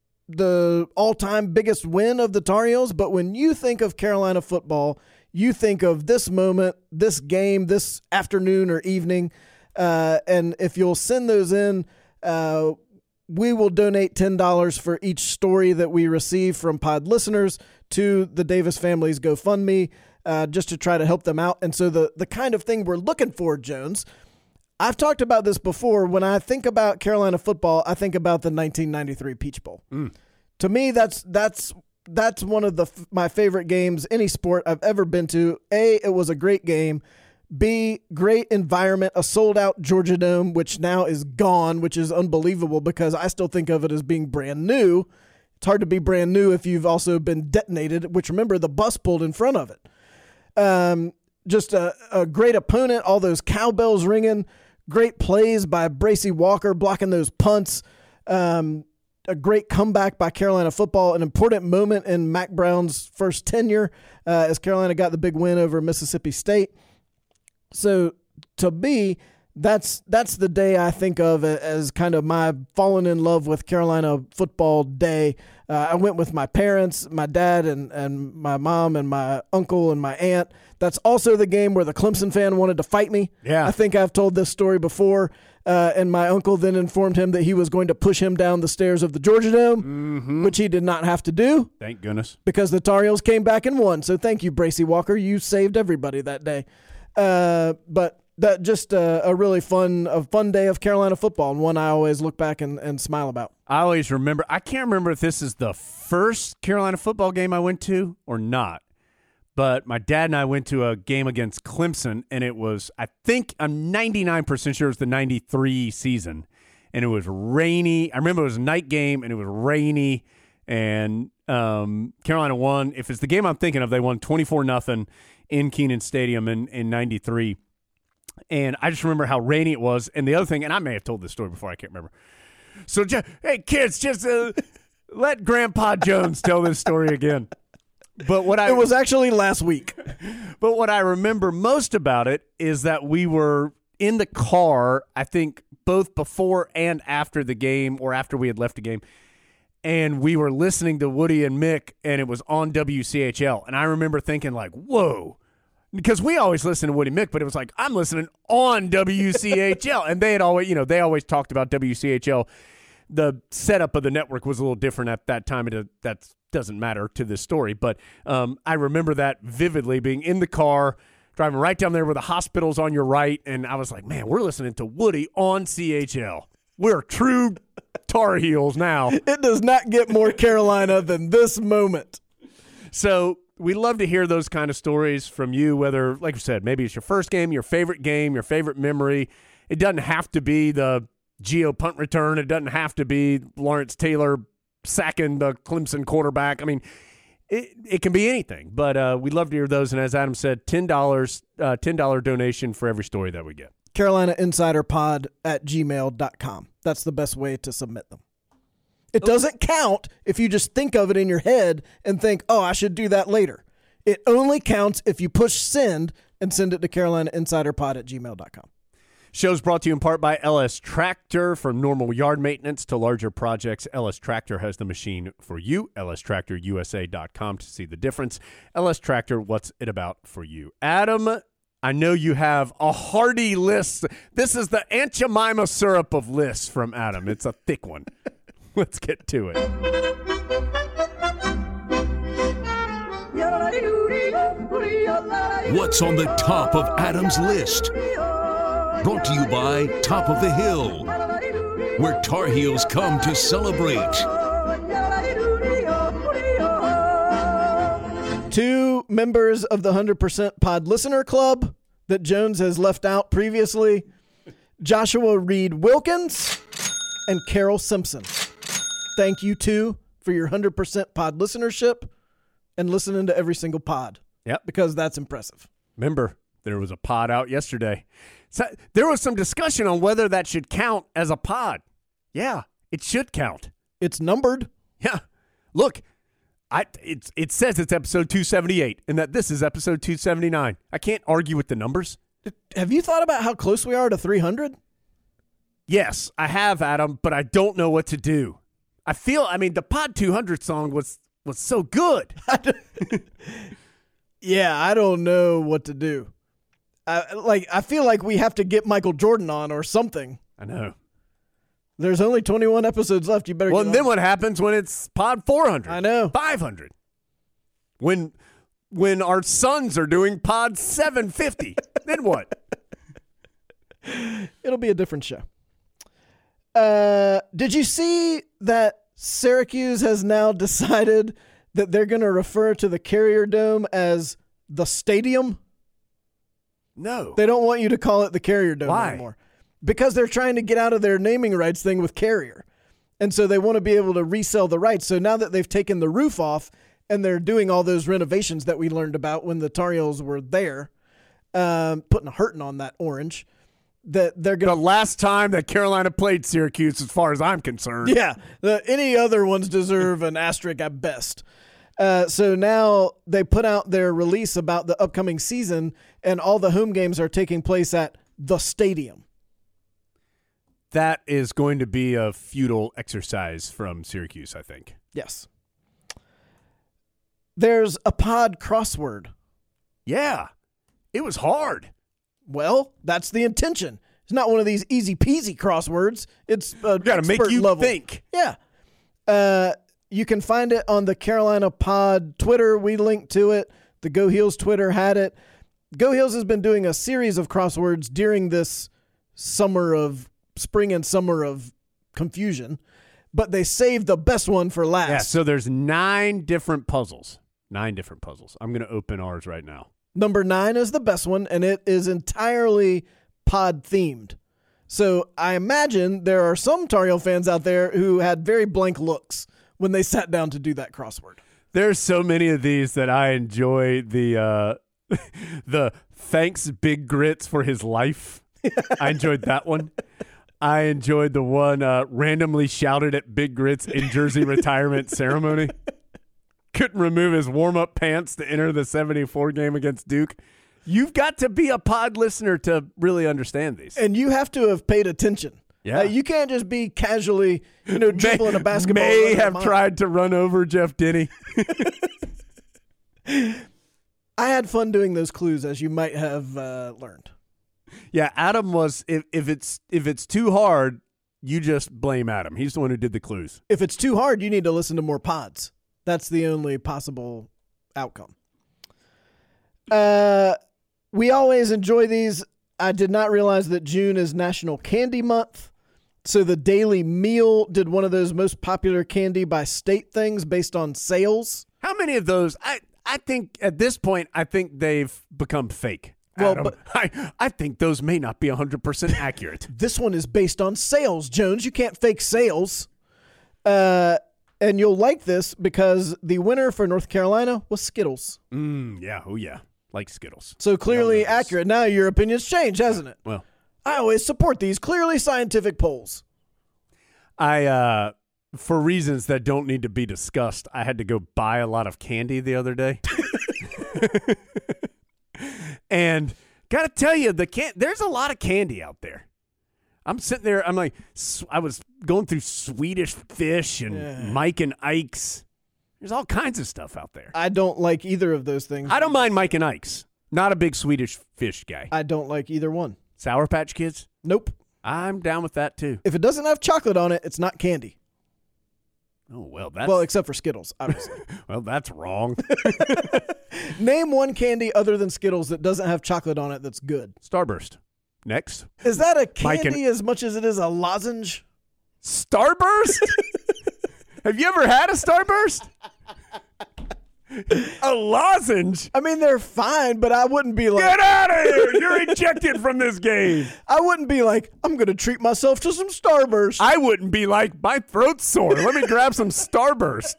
the all-time biggest win of the Tar Heels, but when you think of Carolina football, you think of this moment, this game, this afternoon or evening, uh, and if you'll send those in, uh, we will donate ten dollars for each story that we receive from pod listeners to the Davis family's GoFundMe, uh, just to try to help them out. And so the, the kind of thing we're looking for, Jones, I've talked about this before. When I think about Carolina football, I think about the nineteen ninety-three Peach Bowl. Mm. To me, that's that's that's one of the my favorite games, any sport I've ever been to. A, it was a great game. B, great environment, a sold-out Georgia Dome, which now is gone, which is unbelievable because I still think of it as being brand new. It's hard to be brand new if you've also been detonated, which, remember, the bus pulled in front of it. Um, just a, a great opponent, all those cowbells ringing, great plays by Bracy Walker blocking those punts, um, a great comeback by Carolina football, an important moment in Mack Brown's first tenure uh, as Carolina got the big win over Mississippi State. So to me, that's that's the day I think of as kind of my falling in love with Carolina football day. Uh, I went with my parents, my dad and, and my mom and my uncle and my aunt. That's also the game where the Clemson fan wanted to fight me. Yeah. I think I've told this story before. Uh, and my uncle then informed him that he was going to push him down the stairs of the Georgia Dome, mm-hmm. which he did not have to do. Thank goodness. Because the Tar Heels came back and won. So thank you, Bracy Walker. You saved everybody that day. Uh, but that just uh, a really fun, a fun day of Carolina football, and one I always look back and, and smile about. I always remember. I can't remember if this is the first Carolina football game I went to or not, but my dad and I went to a game against Clemson, and it was, I think, I'm ninety-nine percent sure it was the ninety-three season, and it was rainy. I remember it was a night game, and it was rainy, and um, Carolina won. If it's the game I'm thinking of, they won twenty-four nothing in Kenan Stadium in, in ninety-three. And I just remember how rainy it was. And the other thing, and I may have told this story before, I can't remember. So, just, hey, kids, just uh, let Grandpa Jones tell this story again. But what I It was actually last week. But what I remember most about it is that we were in the car, I think, both before and after the game, or after we had left the game, and we were listening to Woody and Mick, and it was on W C H L. And I remember thinking, like, whoa. Because we always listen to Woody Mick, but it was like, I'm listening on W C H L. And they had always, you know, they always talked about W C H L the setup of the network was a little different at that time. It, that doesn't matter to this story. But um, I remember that vividly, being in the car, driving right down there where the hospital's on your right. And I was like, man, we're listening to Woody on C H L. We're true Tar Heels now. It does not get more Carolina than this moment. So we love to hear those kind of stories from you, whether, like you said, maybe it's your first game, your favorite game, your favorite memory. It doesn't have to be the Gio punt return. It doesn't have to be Lawrence Taylor sacking the Clemson quarterback. I mean, it, it can be anything. But uh, we'd love to hear those. And as Adam said, ten dollars uh, ten dollars donation for every story that we get. Carolina Insider Pod at gmail dot com. That's the best way to submit them. It doesn't count if you just think of it in your head and think, oh, I should do that later. It only counts if you push send and send it to Carolina Insider Pod at gmail dot com. Show's brought to you in part by L S Tractor. From normal yard maintenance to larger projects, L S Tractor has the machine for you. L S Tractor U S A dot com to see the difference. L S Tractor, what's it about for you? Adam, I know you have a hearty list. This is the Aunt Jemima syrup of lists from Adam. It's a thick one. Let's get to it. What's on the top of Adam's list? Brought to you by Top of the Hill, where Tar Heels come to celebrate. Two members of the one hundred percent Pod Listener Club that Jones has left out previously, Joshua Reed Wilkins and Carol Simpson. Thank you, two, for your one hundred percent pod listenership and listening to every single pod. Yep. Because that's impressive. Remember, there was a pod out yesterday. So there was some discussion on whether that should count as a pod. Yeah, it should count. It's numbered. Yeah. Look, I it, it says it's episode two seventy-eight and that this is episode two seventy-nine. I can't argue with the numbers. Have you thought about how close we are to three hundred? Yes, I have, Adam, but I don't know what to do. I feel, I mean, the Pod two hundred song was was so good. Yeah, I don't know what to do. I, like, I feel like we have to get Michael Jordan on or something. I know. There's only twenty-one episodes left. You better well, get and then on. What happens when it's Pod four hundred? I know. five hundred. When when our sons are doing Pod seven fifty, then what? It'll be a different show. Uh, did you see that Syracuse has now decided that they're going to refer to the Carrier Dome as the stadium? No. They don't want you to call it the Carrier Dome Why? anymore. Because they're trying to get out of their naming rights thing with Carrier. And so they want to be able to resell the rights. So now that they've taken the roof off and they're doing all those renovations that we learned about when the Tar Heels were there, um, putting a hurting on that orange, that they're going to... The last time that Carolina played Syracuse, as far as I'm concerned. Yeah. The, any other ones deserve an asterisk at best. Uh, so now they put out their release about the upcoming season, and all the home games are taking place at the stadium. That is going to be a futile exercise from Syracuse, I think. Yes. There's a pod crossword. Yeah. It was hard. Well, that's the intention. It's not one of these easy peasy crosswords. It's uh, got to make you level. think. Yeah. Uh, you can find it on the Carolina Pod Twitter. We linked to it. The Go Heels Twitter had it. Go Heels has been doing a series of crosswords during this summer of spring and summer of confusion, but they saved the best one for last. Yeah, so there's nine different puzzles. Nine different puzzles. I'm going to open ours right now. Number nine is the best one, and it is entirely pod themed. So I imagine there are some Tar Heel fans out there who had very blank looks when they sat down to do that crossword. There's so many of these that I enjoy the uh, the thanks Big Grits for his life. I enjoyed that one. I enjoyed the one uh, randomly shouted at Big Grits in Jersey retirement ceremony. Couldn't remove his warm-up pants to enter the seventy-four game against Duke. You've got to be a pod listener to really understand these. And you have to have paid attention. Yeah. Uh, you can't just be casually, you know, dribbling may, a basketball. May have tried to run over Jeff Denny. I had fun doing those clues, as you might have uh, learned. Yeah, Adam was, if, if it's if it's too hard, you just blame Adam. He's the one who did the clues. If it's too hard, you need to listen to more pods. That's the only possible outcome. Uh, we always enjoy these. I did not realize that June is National Candy Month. So the Daily Meal did one of those most popular candy by state things based on sales. How many of those? I, I think at this point, I think they've become fake. Well, Adam. but I, I think those may not be one hundred percent accurate. This one is based on sales, Jones. You can't fake sales. Uh, and you'll like this because the winner for North Carolina was Skittles. Mm, yeah, oh yeah, like Skittles. So clearly accurate. Now your opinion's changed, hasn't it? Well, I always support these clearly scientific polls. I, uh, for reasons that don't need to be discussed, I had to go buy a lot of candy the other day. And got to tell you, the can- there's a lot of candy out there. I'm sitting there, I'm like, I was going through Swedish Fish and Yeah. Mike and Ike's. There's all kinds of stuff out there. I don't like either of those things. I don't mind Mike and Ike's. Not a big Swedish Fish guy. I don't like either one. Sour Patch Kids? Nope. I'm down with that too. If it doesn't have chocolate on it, it's not candy. Oh, well, that's... Well, except for Skittles, obviously. Well, that's wrong. Name one candy other than Skittles that doesn't have chocolate on it that's good. Starburst. Next. Is that a Mike candy and- as much as it is a lozenge? Starburst? Have you ever had a Starburst? A lozenge? I mean, they're fine, but I wouldn't be like... Get out of here! You're ejected from this game. I wouldn't be like, I'm going to treat myself to some Starburst. I wouldn't be like, my throat's sore. Let me grab some Starburst.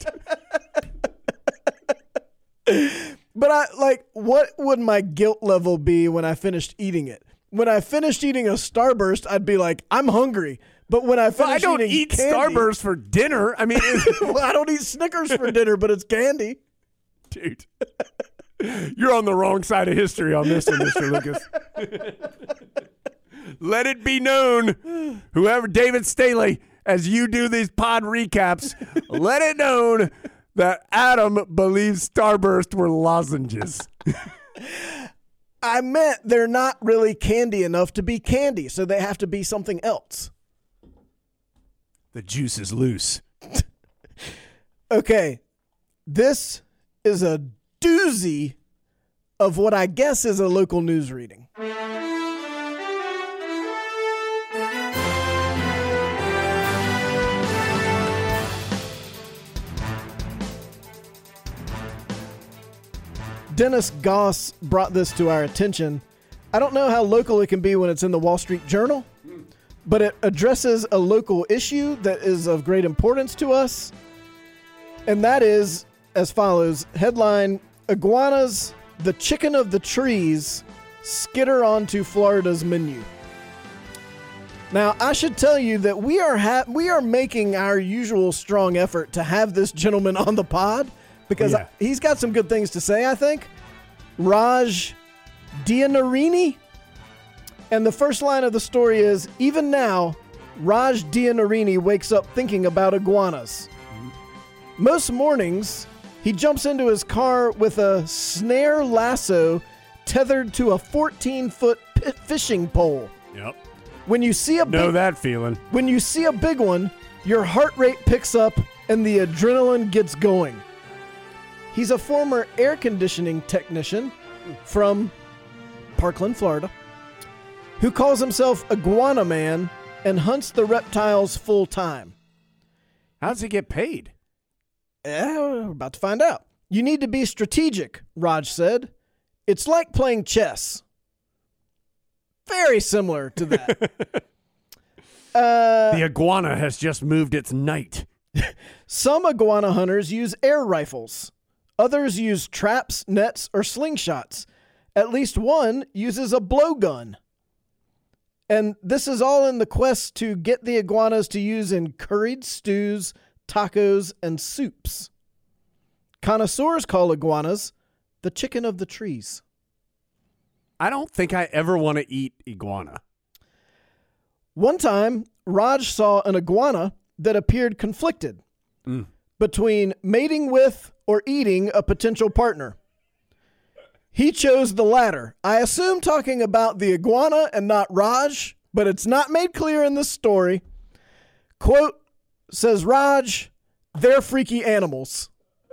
But I like, what would my guilt level be when I finished eating it? When I finished eating a Starburst, I'd be like, I'm hungry. But when I finish Well, I don't eating eat candy, Starburst for dinner. I mean, well, I don't eat Snickers for dinner, but it's candy. Dude, you're on the wrong side of history on this one, Mister Lucas. Let it be known, whoever, David Staley, as you do these pod recaps, let it known that Adam believes Starburst were lozenges. I meant they're not really candy enough to be candy, so they have to be something else. The juice is loose. Okay, this is a doozy of what I guess is a local news reading. Dennis Goss brought this to our attention. I don't know how local it can be when it's in the Wall Street Journal, but it addresses a local issue that is of great importance to us, and that is as follows. Headline, iguanas, the chicken of the trees, skitter onto Florida's menu. Now, I should tell you that we are ha- we are making our usual strong effort to have this gentleman on the pod because Yeah. he's got some good things to say, I think. Raj Dianarini. And the first line of the story is, even now, Raj Dianarini wakes up thinking about iguanas. Most mornings, he jumps into his car with a snare lasso tethered to a fourteen-foot fishing pole. Yep. When you see a Know big, that feeling. when you see a big one, your heart rate picks up and the adrenaline gets going. He's a former air conditioning technician from Parkland, Florida, who calls himself Iguana Man and hunts the reptiles full time. How does he get paid? Eh, we're about to find out. You need to be strategic, Raj said. It's like playing chess. Very similar to that. uh, The iguana has just moved its night. Some iguana hunters use air rifles. Others use traps, nets, or slingshots. At least one uses a blowgun. And this is all in the quest to get the iguanas to use in curried stews, tacos, and soups. Connoisseurs call iguanas the chicken of the trees. I don't think I ever want to eat iguana. One time, Raj saw an iguana that appeared conflicted Mm. between mating with or eating a potential partner. He chose the latter. I assume talking about the iguana and not Raj, but it's not made clear in this story. Quote, says Raj, they're freaky animals.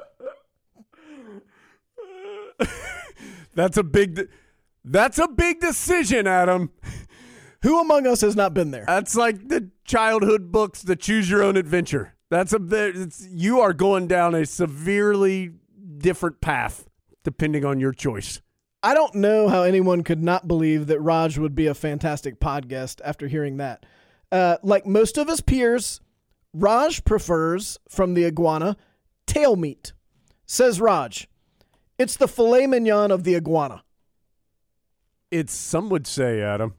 That's a big de- That's a big decision, Adam. Who among us has not been there? That's like the childhood books, the choose your own adventure. That's a it's, you are going down a severely different path depending on your choice. I don't know how anyone could not believe that Raj would be a fantastic pod guest after hearing that. Uh, like most of his peers, Raj prefers, from the iguana, tail meat. Says Raj, it's the filet mignon of the iguana. It's, some would say, Adam.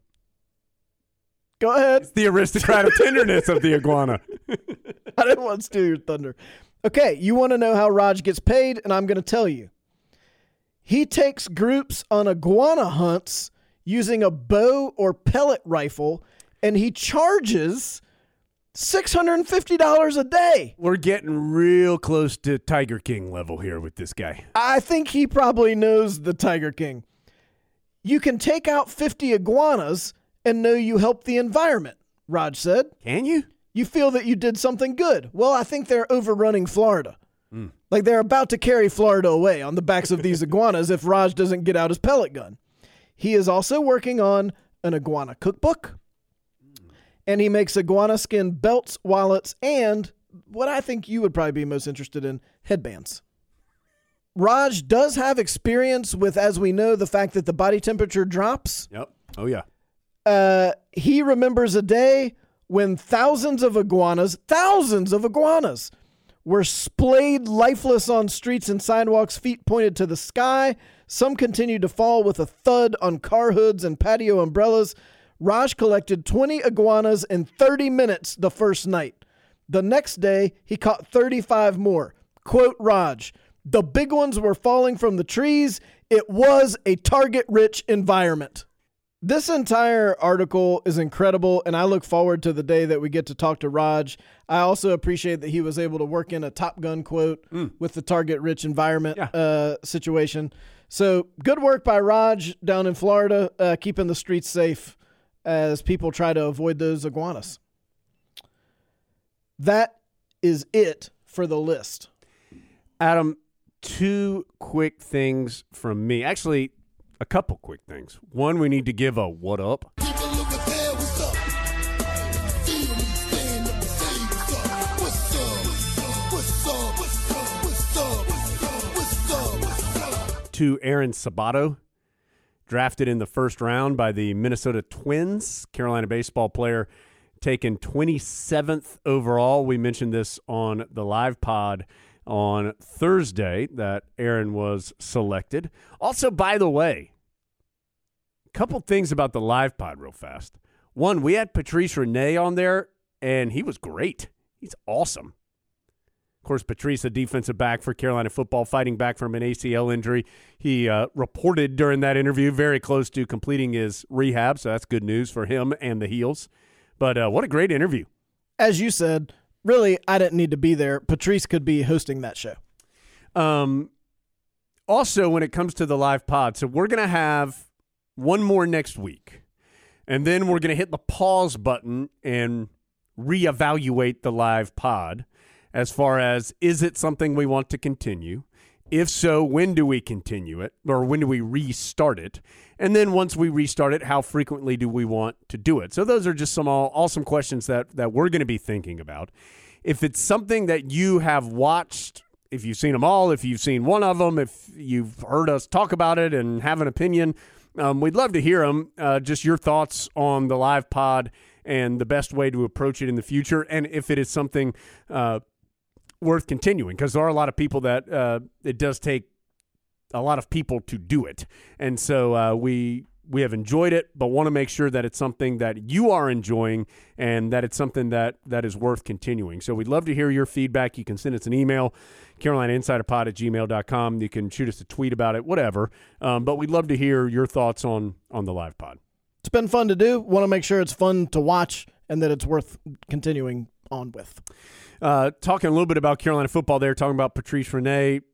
Go ahead. It's the aristocratic tenderness of the iguana. I didn't want to steal your thunder. Okay, you want to know how Raj gets paid, and I'm going to tell you. He takes groups on iguana hunts using a bow or pellet rifle, and he charges six hundred fifty dollars a day. We're getting real close to Tiger King level here with this guy. I think he probably knows the Tiger King. You can take out fifty iguanas and know you helped the environment, Raj said. Can you? You feel that you did something good. Well, I think they're overrunning Florida. Mm. Like they're about to carry Florida away on the backs of these iguanas if Raj doesn't get out his pellet gun. He is also working on an iguana cookbook, and he makes iguana skin belts, wallets, and what I think you would probably be most interested in, headbands. Raj does have experience with, as we know, the fact that the body temperature drops. Yep. Oh, yeah. Uh, he remembers a day when thousands of iguanas, thousands of iguanas, were splayed lifeless on streets and sidewalks, feet pointed to the sky. Some continued to fall with a thud on car hoods and patio umbrellas. Raj collected twenty iguanas in thirty minutes the first night. The next day, he caught thirty-five more. Quote Raj, the big ones were falling from the trees. It was a target-rich environment. This entire article is incredible, and I look forward to the day that we get to talk to Raj. I also appreciate that he was able to work in a Top Gun quote mm. with the target-rich environment yeah. uh, situation. So good work by Raj down in Florida, uh, keeping the streets safe as people try to avoid those iguanas. That is it for the list. Adam, two quick things from me. Actually, a couple quick things. One, we need to give a what up. To Aaron Sabato, drafted in the first round by the Minnesota Twins, Carolina baseball player, taken twenty-seventh overall. We mentioned this on the live pod on Thursday that Aaron was selected. Also, by the way, a couple things about the live pod real fast. One, we had Patrice Rene on there, and he was great. He's awesome. Of course, Patrice, a defensive back for Carolina football, fighting back from an A C L injury. He uh, reported during that interview very close to completing his rehab, so that's good news for him and the Heels. But uh, what a great interview. As you said, really, I didn't need to be there. Patrice could be hosting that show. Um, also, when it comes to the live pod, so we're going to have one more next week, and then we're going to hit the pause button and reevaluate the live pod as far as, is it something we want to continue? If so, when do we continue it, or when do we restart it? And then once we restart it, how frequently do we want to do it? So those are just some all, awesome questions that, that we're going to be thinking about. If it's something that you have watched, if you've seen them all, if you've seen one of them, if you've heard us talk about it and have an opinion, um, we'd love to hear them, uh, just your thoughts on the live pod and the best way to approach it in the future, and if it is something uh, worth continuing, because there are a lot of people that uh, it does take a lot of people to do it. And so uh, we we have enjoyed it, but want to make sure that it's something that you are enjoying and that it's something that, that is worth continuing. So we'd love to hear your feedback. You can send us an email, carolina insider pod at gmail dot com. You can shoot us a tweet about it, whatever. Um, but we'd love to hear your thoughts on, on the live pod. It's been fun to do. Want to make sure it's fun to watch and that it's worth continuing on with. Uh, talking a little bit about Carolina football there, talking about Patrice Rene,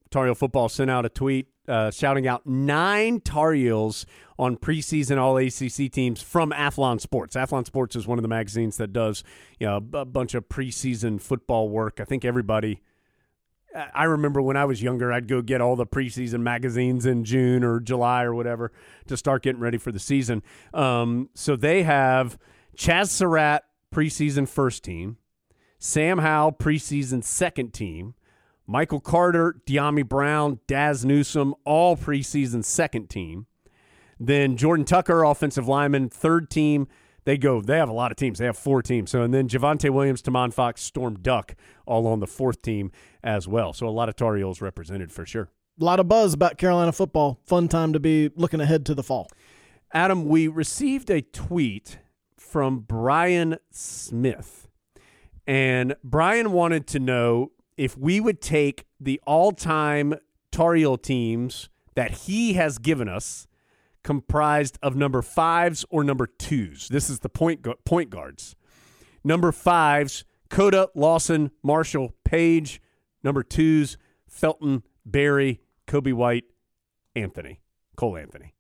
Tar Heel Football sent out a tweet uh, shouting out nine Tar Heels on preseason All A C C teams from Athlon Sports. Athlon Sports is one of the magazines that does, you know, a bunch of preseason football work. I think everybody – I remember when I was younger, I'd go get all the preseason magazines in June or July or whatever to start getting ready for the season. Um, so they have Chaz Surratt, preseason first team, Sam Howell, preseason second team, Michael Carter, De'Ami Brown, Daz Newsome, all preseason second team. Then Jordan Tucker, offensive lineman, third team. They go. They have a lot of teams. They have four teams. So and then Javonte Williams, Tamon Fox, Storm Duck, all on the fourth team as well. So a lot of Tar Heels represented for sure. A lot of buzz about Carolina football. Fun time to be looking ahead to the fall. Adam, we received a tweet from Brian Smith, and Brian wanted to know if we would take the all-time Tar Heel teams that he has given us, comprised of number fives or number twos. This is the point gu- point guards. Number fives, Coda, Lawson, Marshall, Page. Number twos, Felton, Barry, Kobe White, Anthony, Cole Anthony.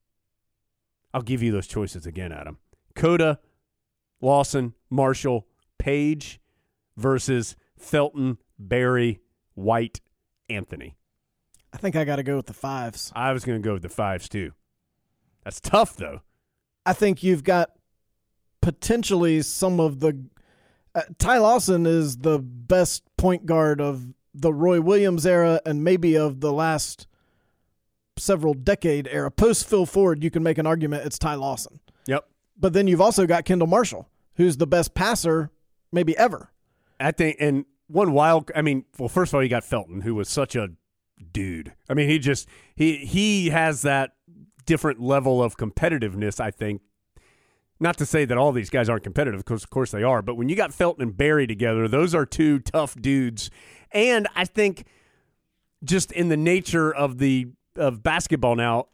I'll give you those choices again, Adam. Coda, Lawson, Marshall, Page versus Felton, Barry, White, Anthony. I think I got to go with the fives. I was going to go with the fives too. That's tough, though. I think you've got potentially some of the uh, – Ty Lawson is the best point guard of the Roy Williams era and maybe of the last several decade era. Post Phil Ford, you can make an argument it's Ty Lawson. Yep. But then you've also got Kendall Marshall, who's the best passer maybe ever. I think – and one wild – I mean, well, first of all, you got Felton, who was such a dude. I mean, he just – he he has that – different level of competitiveness, I think. Not to say that all these guys aren't competitive, because of course they are, but when you got Felton and Barry together, those are two tough dudes. And I think just in the nature of the of basketball now,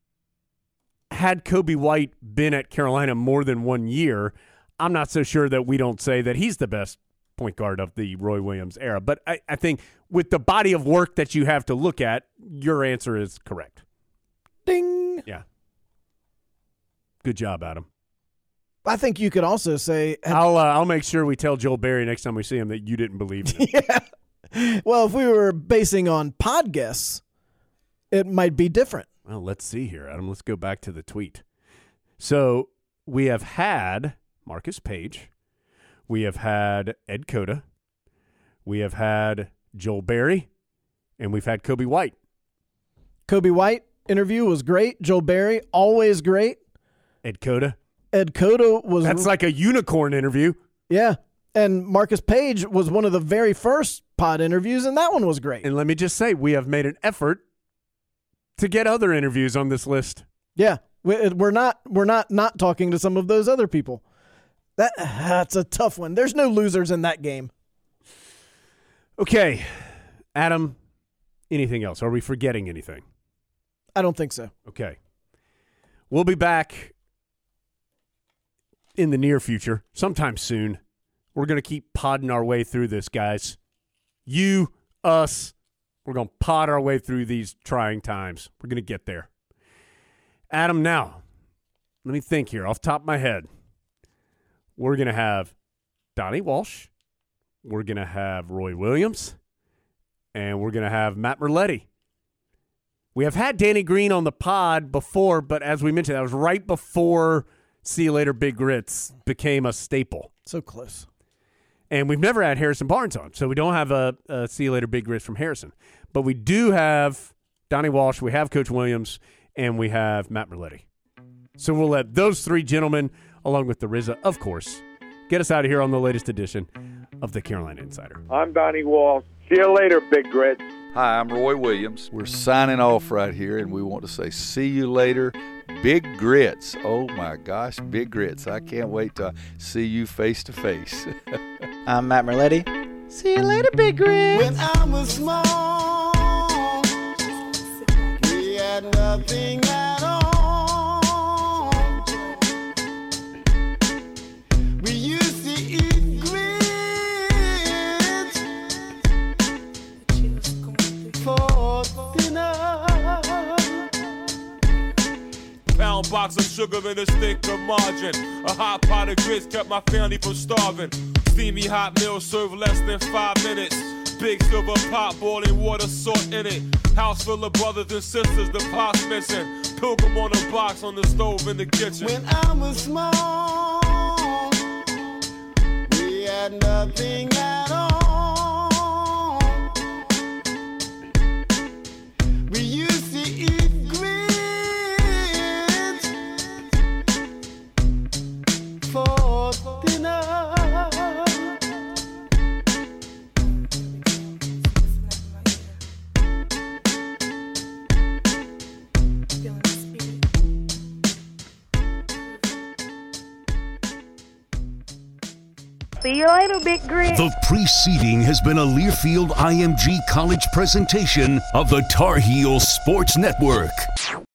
had Kobe White been at Carolina more than one year, I'm not so sure that we don't say that he's the best point guard of the Roy Williams era. But I, I think with the body of work that you have to look at, your answer is correct. Ding. Yeah. Good job, Adam. I think you could also say I'll uh, I'll make sure we tell Joel Berry next time we see him that you didn't believe in him. Yeah. Well, if we were basing on pod guests, it might be different. Well, let's see here, Adam. Let's go back to the tweet. So we have had Marcus Page. We have had Ed Cota. We have had Joel Berry. And we've had Kobe White. Kobe White interview was great. Joel Berry, always great. Ed Cota. Ed Cota was... That's like a unicorn interview. Yeah. And Marcus Page was one of the very first pod interviews, and that one was great. And let me just say, we have made an effort to get other interviews on this list. Yeah. We're not we're not not talking to some of those other people. That That's a tough one. There's no losers in that game. Okay. Adam, anything else? Are we forgetting anything? I don't think so. Okay. We'll be back in the near future, sometime soon. We're going to keep podding our way through this, guys. You, us, we're going to pod our way through these trying times. We're going to get there. Adam, now, let me think here off the top of my head. We're going to have Donnie Walsh. We're going to have Roy Williams. And we're going to have Matt Merletti. We have had Danny Green on the pod before, but as we mentioned, that was right before See You Later Big Grits became a staple. So close. And we've never had Harrison Barnes on, so we don't have a, a See You Later Big Grits from Harrison. But we do have Donnie Walsh, we have Coach Williams, and we have Matt Merletti. So we'll let those three gentlemen, along with the R Z A, of course, get us out of here on the latest edition of the Carolina Insider. I'm Donnie Walsh. See you later, Big Grits. Hi, I'm Roy Williams. We're signing off right here, and we want to say see you later, Big Grits. Oh, my gosh, Big Grits. I can't wait to see you face to face. I'm Matt Merletti. See you later, Big Grits. When I was small, we had nothing at all. We used to eat grits for pound box of sugar and a stick of margarine. A hot pot of grits kept my family from starving. Steamy hot meal served less than five minutes. Big silver pot, boiling water, salt in it. House full of brothers and sisters, the pot's missing. Pilgrim on a box on the stove in the kitchen. When I was small, we had nothing at all. We used to eat grits for dinner. See you later, Big Grit. The preceding has been a Learfield I M G College presentation of the Tar Heel Sports Network.